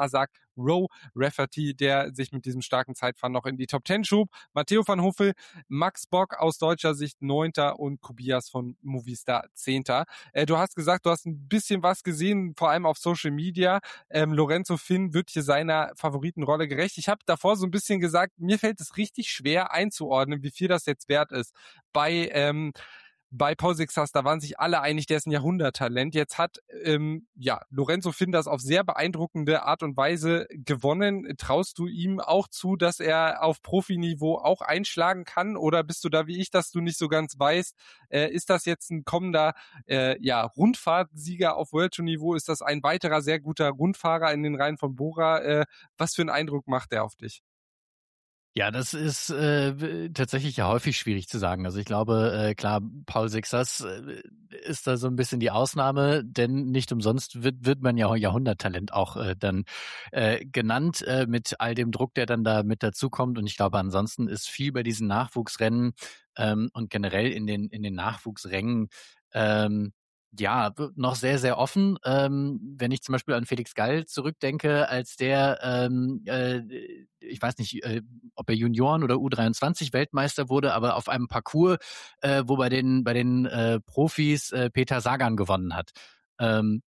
Rowe Rafferty, der sich mit diesem starken Zeitfahren noch in die Top Ten schob. Matteo van Huffel, Max Bock aus deutscher Sicht Neunter und Kubias von Movistar Zehnter. Äh, du hast gesagt, du hast ein bisschen was gesehen, vor allem auf Social Media. Ähm, Lorenzo Finn wird hier seiner Favoritenrolle gerecht. Ich habe davor so ein bisschen gesagt, mir fällt es richtig schwer einzuordnen, wie viel das jetzt wert ist. Bei ähm, Bei Paul Sixas, da waren sich alle einig, der ist ein Jahrhunderttalent. Jetzt hat ähm, ja Lorenzo Finn das auf sehr beeindruckende Art und Weise gewonnen. Traust du ihm auch zu, dass er auf Profiniveau auch einschlagen kann? Oder bist du da wie ich, dass du nicht so ganz weißt, äh, ist das jetzt ein kommender äh, ja Rundfahrtsieger auf World Tour Niveau? Ist das ein weiterer sehr guter Rundfahrer in den Reihen von Bora? Äh, was für einen Eindruck macht er auf dich? Ja, das ist äh, tatsächlich ja häufig schwierig zu sagen. Also ich glaube, äh, klar, Paul Sixas äh, ist da so ein bisschen die Ausnahme, denn nicht umsonst wird wird man ja Jahrhunderttalent auch äh, dann äh, genannt äh, mit all dem Druck, der dann da mit dazukommt. Und ich glaube, ansonsten ist viel bei diesen Nachwuchsrennen ähm, und generell in den in den Nachwuchsrängen ähm, ja, noch sehr, sehr offen. Ähm, wenn ich zum Beispiel an Felix Gall zurückdenke, als der, ähm, äh, ich weiß nicht, äh, ob er Junioren- oder U dreiundzwanzig Weltmeister wurde, aber auf einem Parcours, äh, wo bei den, bei den äh, Profis äh, Peter Sagan gewonnen hat. Ähm,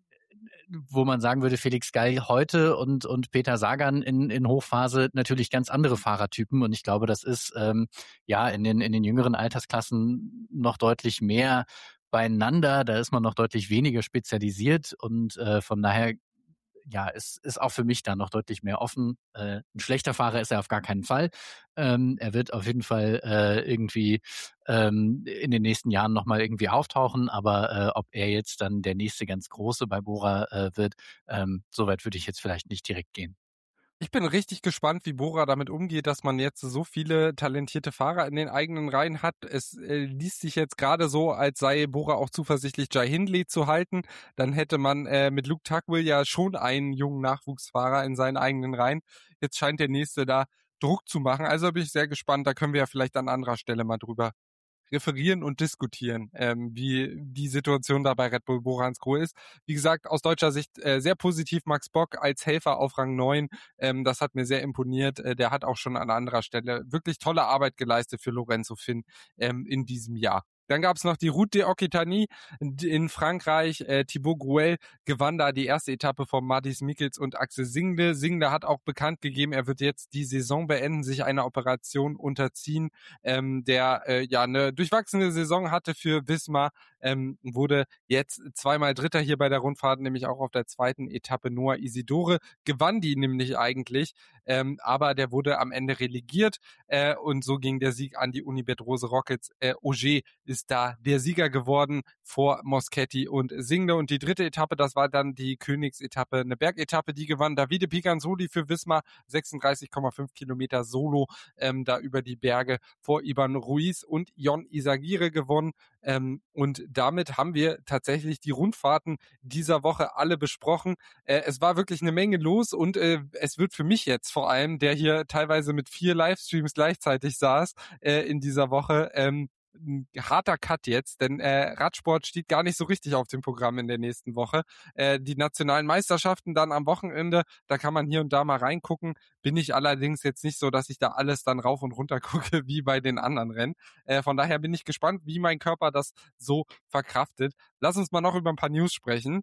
wo man sagen würde, Felix Gall heute und, und Peter Sagan in, in Hochphase natürlich ganz andere Fahrertypen. Und ich glaube, das ist ähm, ja in den, in den jüngeren Altersklassen noch deutlich mehr beieinander. Da ist man noch deutlich weniger spezialisiert und äh, von daher ja, es ist auch für mich da noch deutlich mehr offen. Äh, ein schlechter Fahrer ist er auf gar keinen Fall. Ähm, er wird auf jeden Fall äh, irgendwie ähm, in den nächsten Jahren nochmal irgendwie auftauchen, aber äh, ob er jetzt dann der nächste ganz große bei Bora äh, wird, ähm, soweit würde ich jetzt vielleicht nicht direkt gehen. Ich bin richtig gespannt, wie Bora damit umgeht, dass man jetzt so viele talentierte Fahrer in den eigenen Reihen hat. Es äh, liest sich jetzt gerade so, als sei Bora auch zuversichtlich, Jai Hindley zu halten. Dann hätte man äh, mit Luke Tugwell ja schon einen jungen Nachwuchsfahrer in seinen eigenen Reihen. Jetzt scheint der nächste da Druck zu machen. Also bin ich sehr gespannt. Da können wir ja vielleicht an anderer Stelle mal drüber referieren und diskutieren, ähm, wie die Situation da bei Red Bull Boransgrohe ist. Wie gesagt, aus deutscher Sicht äh, sehr positiv Max Bock als Helfer auf Rang neun. Ähm, das hat mir sehr imponiert. Äh, der hat auch schon an anderer Stelle wirklich tolle Arbeit geleistet für Lorenzo Finn ähm, in diesem Jahr. Dann gab es noch die Route d'Occitanie in Frankreich. Äh, Thibaut Grouel gewann da die erste Etappe von Mathis Mikkels und Axel Single. Single hat auch bekannt gegeben, er wird jetzt die Saison beenden, sich einer Operation unterziehen, ähm, der äh, ja eine durchwachsene Saison hatte für Wismar, ähm, wurde jetzt zweimal Dritter hier bei der Rundfahrt, nämlich auch auf der zweiten Etappe. Noah Isidore gewann die nämlich eigentlich, ähm, aber der wurde am Ende relegiert äh, und so ging der Sieg an die Unibet Rose Rockets. Äh, Ogier ist da der Sieger geworden vor Moschetti und Single. Und die dritte Etappe, das war dann die Königsetappe, eine Bergetappe, die gewann Davide Picanzoli für Wismar, sechsunddreißig Komma fünf Kilometer Solo ähm, da über die Berge vor Ivan Ruiz und Jon Izagirre gewonnen. Ähm, und damit haben wir tatsächlich die Rundfahrten dieser Woche alle besprochen. Äh, es war wirklich eine Menge los und äh, es wird für mich jetzt vor allem, der hier teilweise mit vier Livestreams gleichzeitig saß äh, in dieser Woche, ähm, ein harter Cut jetzt, denn äh, Radsport steht gar nicht so richtig auf dem Programm in der nächsten Woche. Äh, die nationalen Meisterschaften dann am Wochenende, da kann man hier und da mal reingucken. Bin ich allerdings jetzt nicht so, dass ich da alles dann rauf und runter gucke wie bei den anderen Rennen. Äh, von daher bin ich gespannt, wie mein Körper das so verkraftet. Lass uns mal noch über ein paar News sprechen.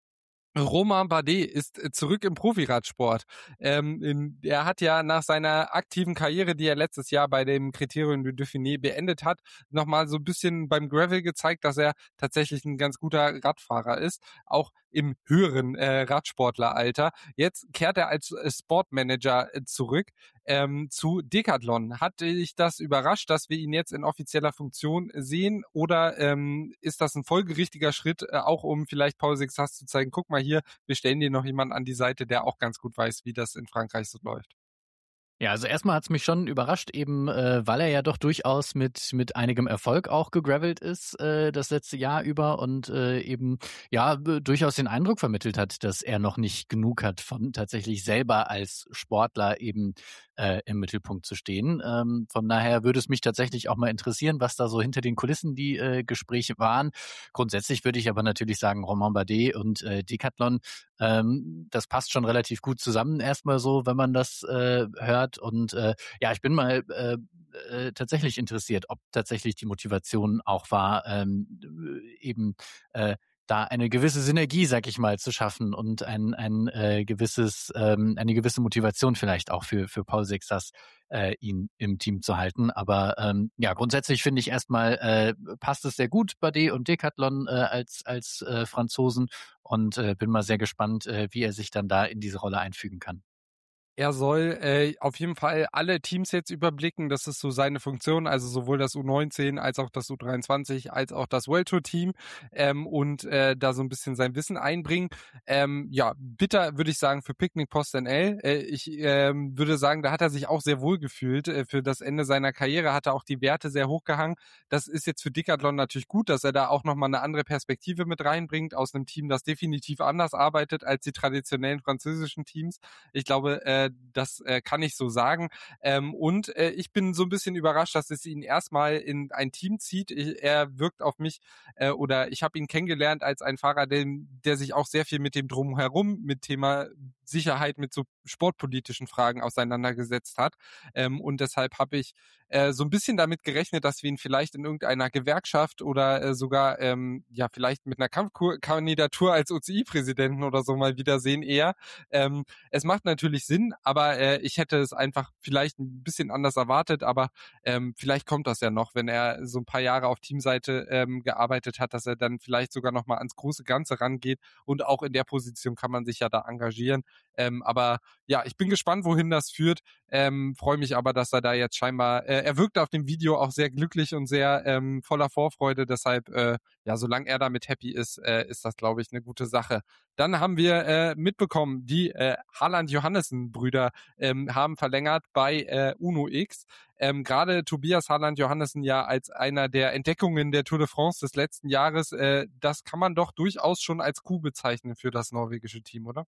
Romain Bardet ist zurück im Profiradsport. Ähm, in, er hat ja nach seiner aktiven Karriere, die er letztes Jahr bei dem Criterium du Dauphiné beendet hat, nochmal so ein bisschen beim Gravel gezeigt, dass er tatsächlich ein ganz guter Radfahrer ist, auch im höheren äh, Radsportleralter. Jetzt kehrt er als äh, Sportmanager äh, zurück ähm, zu Decathlon. Hat dich das überrascht, dass wir ihn jetzt in offizieller Funktion sehen, oder ähm, ist das ein folgerichtiger Schritt, äh, auch um vielleicht Paul Sixas zu zeigen, guck mal hier, wir stellen dir noch jemanden an die Seite, der auch ganz gut weiß, wie das in Frankreich so läuft? Ja, also erstmal hat's mich schon überrascht, eben äh, weil er ja doch durchaus mit mit einigem Erfolg auch gegravelt ist äh, das letzte Jahr über und äh, eben ja b- durchaus den Eindruck vermittelt hat, dass er noch nicht genug hat, von tatsächlich selber als Sportler eben äh, im Mittelpunkt zu stehen. Ähm, von daher würde es mich tatsächlich auch mal interessieren, was da so hinter den Kulissen die äh, Gespräche waren. Grundsätzlich würde ich aber natürlich sagen, Romain Bardet und äh, Decathlon Ähm, das passt schon relativ gut zusammen erstmal so, wenn man das äh, hört. Und äh, ja, ich bin mal äh, äh, tatsächlich interessiert, ob tatsächlich die Motivation auch war, ähm, eben äh, da eine gewisse Synergie, sag ich mal, zu schaffen und ein ein äh, gewisses ähm, eine gewisse Motivation vielleicht auch für für Paul Sixers, äh, ihn im Team zu halten. Aber ähm, ja, grundsätzlich finde ich erstmal äh, passt es sehr gut, Bardet und Decathlon äh, als als äh, Franzosen und äh, bin mal sehr gespannt, äh, wie er sich dann da in diese Rolle einfügen kann. Er soll äh, auf jeden Fall alle Teams jetzt überblicken. Das ist so seine Funktion, also sowohl das U neunzehn als auch das U dreiundzwanzig als auch das World Tour Team ähm, und äh, da so ein bisschen sein Wissen einbringen. Ähm, ja, bitter würde ich sagen für Picnic Post N L. Äh, ich ähm, würde sagen, da hat er sich auch sehr wohl gefühlt. Äh, für das Ende seiner Karriere hat er auch die Werte sehr hochgehangen. Das ist jetzt für Decathlon natürlich gut, dass er da auch nochmal eine andere Perspektive mit reinbringt aus einem Team, das definitiv anders arbeitet als die traditionellen französischen Teams. Ich glaube, äh, das äh, kann ich so sagen. Ähm, und äh, ich bin so ein bisschen überrascht, dass es ihn erstmal in ein Team zieht. Ich, er wirkt auf mich äh, oder ich habe ihn kennengelernt als ein Fahrer, der, der sich auch sehr viel mit dem Drumherum, mit Thema Sicherheit, mit so sportpolitischen Fragen auseinandergesetzt hat. Ähm, und deshalb habe ich äh, so ein bisschen damit gerechnet, dass wir ihn vielleicht in irgendeiner Gewerkschaft oder äh, sogar ähm, ja vielleicht mit einer Kampfkandidatur als O C I-Präsidenten oder so mal wiedersehen eher. Ähm, es macht natürlich Sinn, aber äh, ich hätte es einfach vielleicht ein bisschen anders erwartet, aber ähm, vielleicht kommt das ja noch, wenn er so ein paar Jahre auf Teamseite ähm, gearbeitet hat, dass er dann vielleicht sogar noch mal ans große Ganze rangeht und auch in der Position kann man sich ja da engagieren. Ähm, aber ja, ich bin gespannt, wohin das führt. Ähm, freue mich aber, dass er da jetzt scheinbar, äh, er wirkt auf dem Video auch sehr glücklich und sehr ähm, voller Vorfreude. Deshalb, äh, ja, solange er damit happy ist, äh, ist das, glaube ich, eine gute Sache. Dann haben wir äh, mitbekommen, die äh, Haaland-Johannessen-Brüder ähm, haben verlängert bei äh, Uno X. Ähm, Gerade Tobias Haaland-Johannessen ja als einer der Entdeckungen der Tour de France des letzten Jahres, äh, das kann man doch durchaus schon als Coup bezeichnen für das norwegische Team, oder?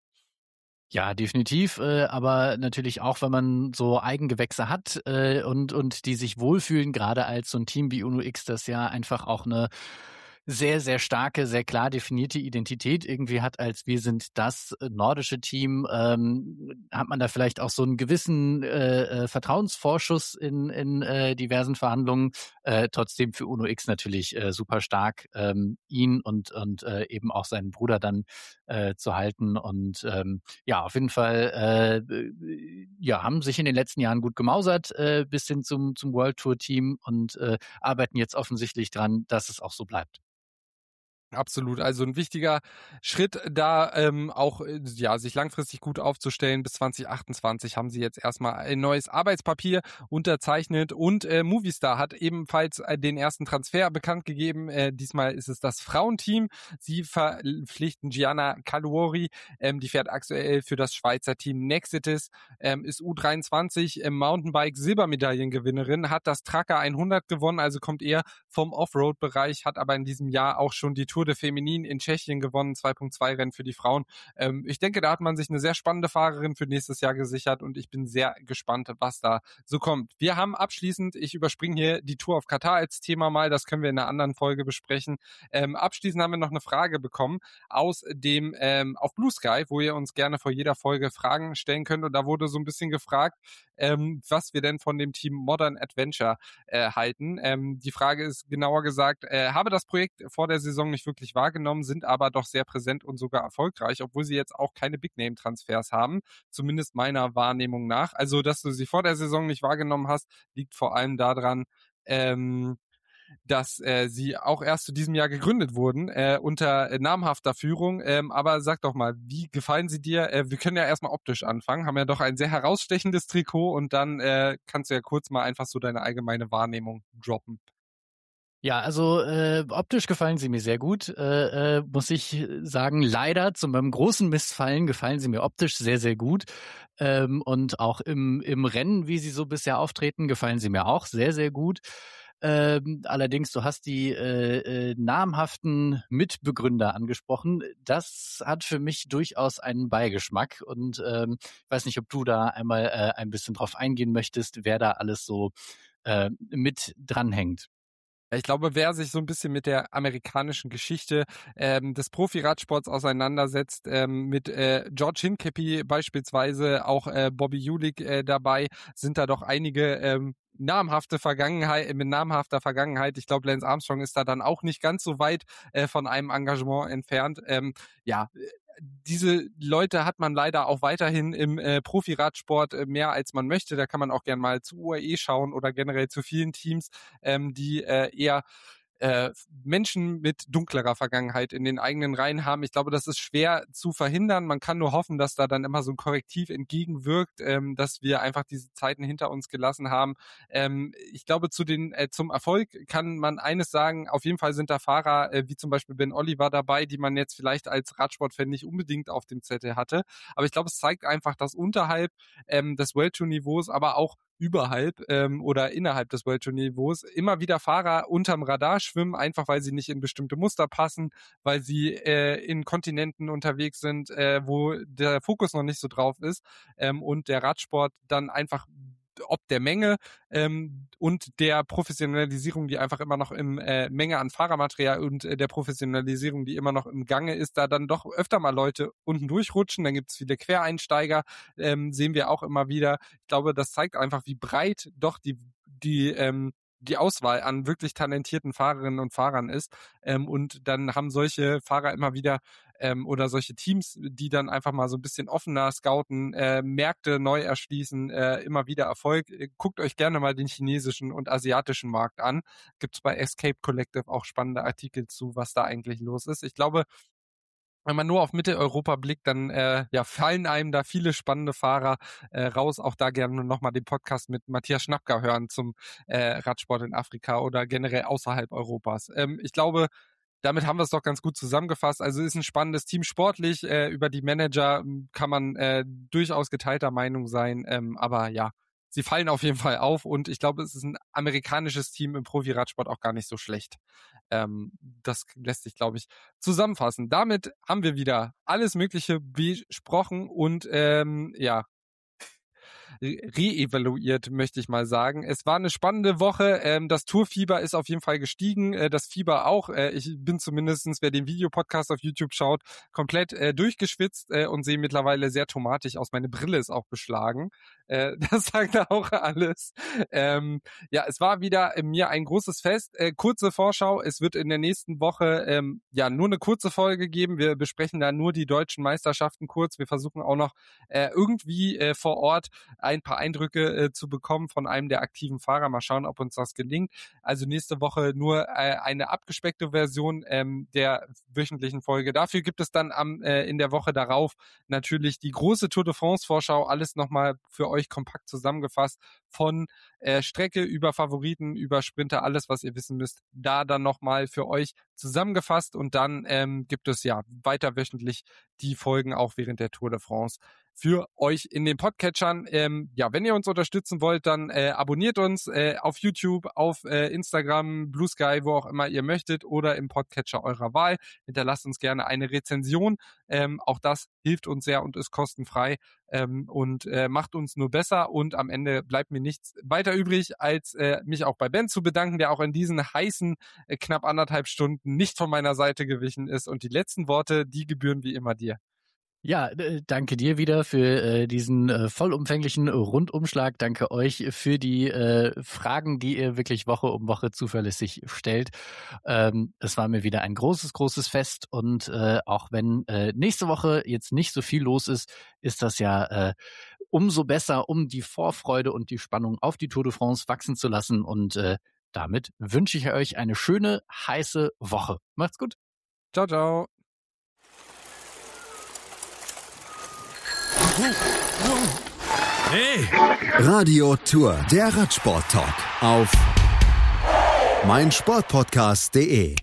Ja, definitiv, äh, aber natürlich auch, wenn man so Eigengewächse hat äh, und und die sich wohlfühlen, gerade als so ein Team wie Uno X, das ja einfach auch eine sehr, sehr starke, sehr klar definierte Identität irgendwie hat, als wir sind das äh, nordische Team, ähm, hat man da vielleicht auch so einen gewissen äh, äh, Vertrauensvorschuss in in äh, diversen Verhandlungen. Äh, trotzdem für Uno X natürlich äh, super stark, ähm, ihn und und äh, eben auch seinen Bruder dann äh, zu halten und ähm, ja, auf jeden Fall, äh, ja, haben sich in den letzten Jahren gut gemausert äh, bis hin zum, zum World Tour Team und äh, arbeiten jetzt offensichtlich dran, dass es auch so bleibt. Absolut, also ein wichtiger Schritt da ähm, auch äh, ja sich langfristig gut aufzustellen. Bis zwanzig achtundzwanzig haben sie jetzt erstmal ein neues Arbeitspapier unterzeichnet und äh, Movistar hat ebenfalls äh, den ersten Transfer bekannt gegeben. Äh, diesmal ist es das Frauenteam. Sie verpflichten Gianna Caluori, ähm, die fährt aktuell für das Schweizer Team Nexitis, ähm, ist U dreiundzwanzig im Mountainbike Silbermedaillengewinnerin, hat das Tracker hundert gewonnen, also kommt eher vom Offroad-Bereich, hat aber in diesem Jahr auch schon die Tour de Feminin in Tschechien gewonnen, zwei Punkt zwei Rennen für die Frauen. Ähm, ich denke, da hat man sich eine sehr spannende Fahrerin für nächstes Jahr gesichert und ich bin sehr gespannt, was da so kommt. Wir haben abschließend, ich überspringe hier die Tour auf Katar als Thema mal, das können wir in einer anderen Folge besprechen. Ähm, abschließend haben wir noch eine Frage bekommen aus dem ähm, auf Blue Sky, wo ihr uns gerne vor jeder Folge Fragen stellen könnt und da wurde so ein bisschen gefragt, ähm, was wir denn von dem Team Modern Adventure äh, halten. Ähm, die Frage ist genauer gesagt, äh, habe das Projekt vor der Saison nicht wirklich wahrgenommen, sind aber doch sehr präsent und sogar erfolgreich, obwohl sie jetzt auch keine Big-Name-Transfers haben, zumindest meiner Wahrnehmung nach. Also, dass du sie vor der Saison nicht wahrgenommen hast, liegt vor allem daran, ähm, dass äh, sie auch erst zu diesem Jahr gegründet wurden, äh, unter äh, namhafter Führung. Ähm, aber sag doch mal, wie gefallen sie dir? Äh, wir können ja erstmal optisch anfangen, haben ja doch ein sehr herausstechendes Trikot und dann äh, kannst du ja kurz mal einfach so deine allgemeine Wahrnehmung droppen. Ja, also äh, optisch gefallen sie mir sehr gut, äh, äh, muss ich sagen. Leider zu meinem großen Missfallen gefallen sie mir optisch sehr, sehr gut. Ähm, und auch im, im Rennen, wie sie so bisher auftreten, gefallen sie mir auch sehr, sehr gut. Ähm, allerdings, du hast die äh, äh, namhaften Mitbegründer angesprochen. Das hat für mich durchaus einen Beigeschmack. Und ähm, ich weiß nicht, ob du da einmal äh, ein bisschen drauf eingehen möchtest, wer da alles so äh, mit dranhängt. Ich glaube, wer sich so ein bisschen mit der amerikanischen Geschichte ähm, des Profi-Radsports auseinandersetzt, ähm, mit äh, George Hincapie beispielsweise, auch äh, Bobby Julich äh, dabei, sind da doch einige ähm, namhafte Vergangenheit, mit namhafter Vergangenheit. Ich glaube, Lance Armstrong ist da dann auch nicht ganz so weit äh, von einem Engagement entfernt. Ähm, ja, diese Leute hat man leider auch weiterhin im äh, Profi-Radsport äh, mehr als man möchte. Da kann man auch gerne mal zu U A E schauen oder generell zu vielen Teams, ähm, die äh, eher äh, Menschen mit dunklerer Vergangenheit in den eigenen Reihen haben. Ich glaube, das ist schwer zu verhindern. Man kann nur hoffen, dass da dann immer so ein Korrektiv entgegenwirkt, ähm, dass wir einfach diese Zeiten hinter uns gelassen haben. Ähm, ich glaube, zu den äh, zum Erfolg kann man eines sagen, auf jeden Fall sind da Fahrer äh, wie zum Beispiel Ben Oliver dabei, die man jetzt vielleicht als Radsportfan nicht unbedingt auf dem Zettel hatte. Aber ich glaube, es zeigt einfach, dass unterhalb ähm, des World Tour Niveaus, aber auch überhalb ähm, oder innerhalb des World Tour Niveaus immer wieder Fahrer unterm Radar schwimmen, einfach weil sie nicht in bestimmte Muster passen, weil sie äh, in Kontinenten unterwegs sind, äh, wo der Fokus noch nicht so drauf ist ähm, und der Radsport dann einfach ob der Menge ähm, und der Professionalisierung, die einfach immer noch im äh, Menge an Fahrermaterial und äh, der Professionalisierung, die immer noch im Gange ist, da dann doch öfter mal Leute unten durchrutschen. Dann gibt es viele Quereinsteiger, ähm, sehen wir auch immer wieder. Ich glaube, das zeigt einfach, wie breit doch die die ähm, die Auswahl an wirklich talentierten Fahrerinnen und Fahrern ist. Ähm, und dann haben solche Fahrer immer wieder ähm, oder solche Teams, die dann einfach mal so ein bisschen offener scouten, äh, Märkte neu erschließen, äh, immer wieder Erfolg. Guckt euch gerne mal den chinesischen und asiatischen Markt an. Gibt's bei Escape Collective auch spannende Artikel zu, was da eigentlich los ist. Ich glaube, wenn man nur auf Mitteleuropa blickt, dann äh, ja, fallen einem da viele spannende Fahrer äh, raus. Auch da gerne nochmal den Podcast mit Matthias Schnapka hören zum äh, Radsport in Afrika oder generell außerhalb Europas. Ähm, ich glaube, damit haben wir es doch ganz gut zusammengefasst. Also ist ein spannendes Team sportlich. Äh, über die Manager kann man äh, durchaus geteilter Meinung sein. Ähm, aber ja, sie fallen auf jeden Fall auf. Und ich glaube, es ist ein amerikanisches Team im Profi-Radsport auch gar nicht so schlecht. Ähm, das lässt sich, glaube ich, zusammenfassen. Damit haben wir wieder alles Mögliche besprochen und ähm, ja, re-evaluiert, möchte ich mal sagen. Es war eine spannende Woche. Ähm, das Tourfieber ist auf jeden Fall gestiegen. Äh, das Fieber auch. Äh, ich bin zumindestens, wer den Videopodcast auf YouTube schaut, komplett äh, durchgeschwitzt äh, und sehe mittlerweile sehr tomatisch aus. Meine Brille ist auch beschlagen. Äh, das sagt auch alles. Ähm, ja, es war wieder äh, mir ein großes Fest. Äh, kurze Vorschau. Es wird in der nächsten Woche ähm, ja nur eine kurze Folge geben. Wir besprechen da nur die deutschen Meisterschaften kurz. Wir versuchen auch noch äh, irgendwie äh, vor Ort ein paar Eindrücke äh, zu bekommen von einem der aktiven Fahrer. Mal schauen, ob uns das gelingt. Also nächste Woche nur äh, eine abgespeckte Version ähm, der wöchentlichen Folge. Dafür gibt es dann am äh, in der Woche darauf natürlich die große Tour de France Vorschau. Alles nochmal für euch kompakt zusammengefasst von äh, Strecke über Favoriten, über Sprinter, alles, was ihr wissen müsst, da dann nochmal für euch zusammengefasst. Und dann ähm, gibt es ja weiter wöchentlich die Folgen auch während der Tour de France für euch in den Podcatchern. Ähm, ja, wenn ihr uns unterstützen wollt, dann äh, abonniert uns äh, auf YouTube, auf äh, Instagram, Blue Sky, wo auch immer ihr möchtet oder im Podcatcher eurer Wahl. Hinterlasst uns gerne eine Rezension. Ähm, auch das hilft uns sehr und ist kostenfrei ähm, und äh, macht uns nur besser. Und am Ende bleibt mir nichts weiter übrig, als äh, mich auch bei Ben zu bedanken, der auch in diesen heißen äh, knapp anderthalb Stunden nicht von meiner Seite gewichen ist. Und die letzten Worte, die gebühren wie immer dir. Ja, danke dir wieder für äh, diesen äh, vollumfänglichen Rundumschlag. Danke euch für die äh, Fragen, die ihr wirklich Woche um Woche zuverlässig stellt. Ähm, es war mir wieder ein großes, großes Fest und äh, auch wenn äh, nächste Woche jetzt nicht so viel los ist, ist das ja äh, umso besser, um die Vorfreude und die Spannung auf die Tour de France wachsen zu lassen. Und äh, damit wünsche ich euch eine schöne, heiße Woche. Macht's gut. Ciao, ciao. Hey! Radio Tour, der Radsport-Talk auf meinsportpodcast punkt de.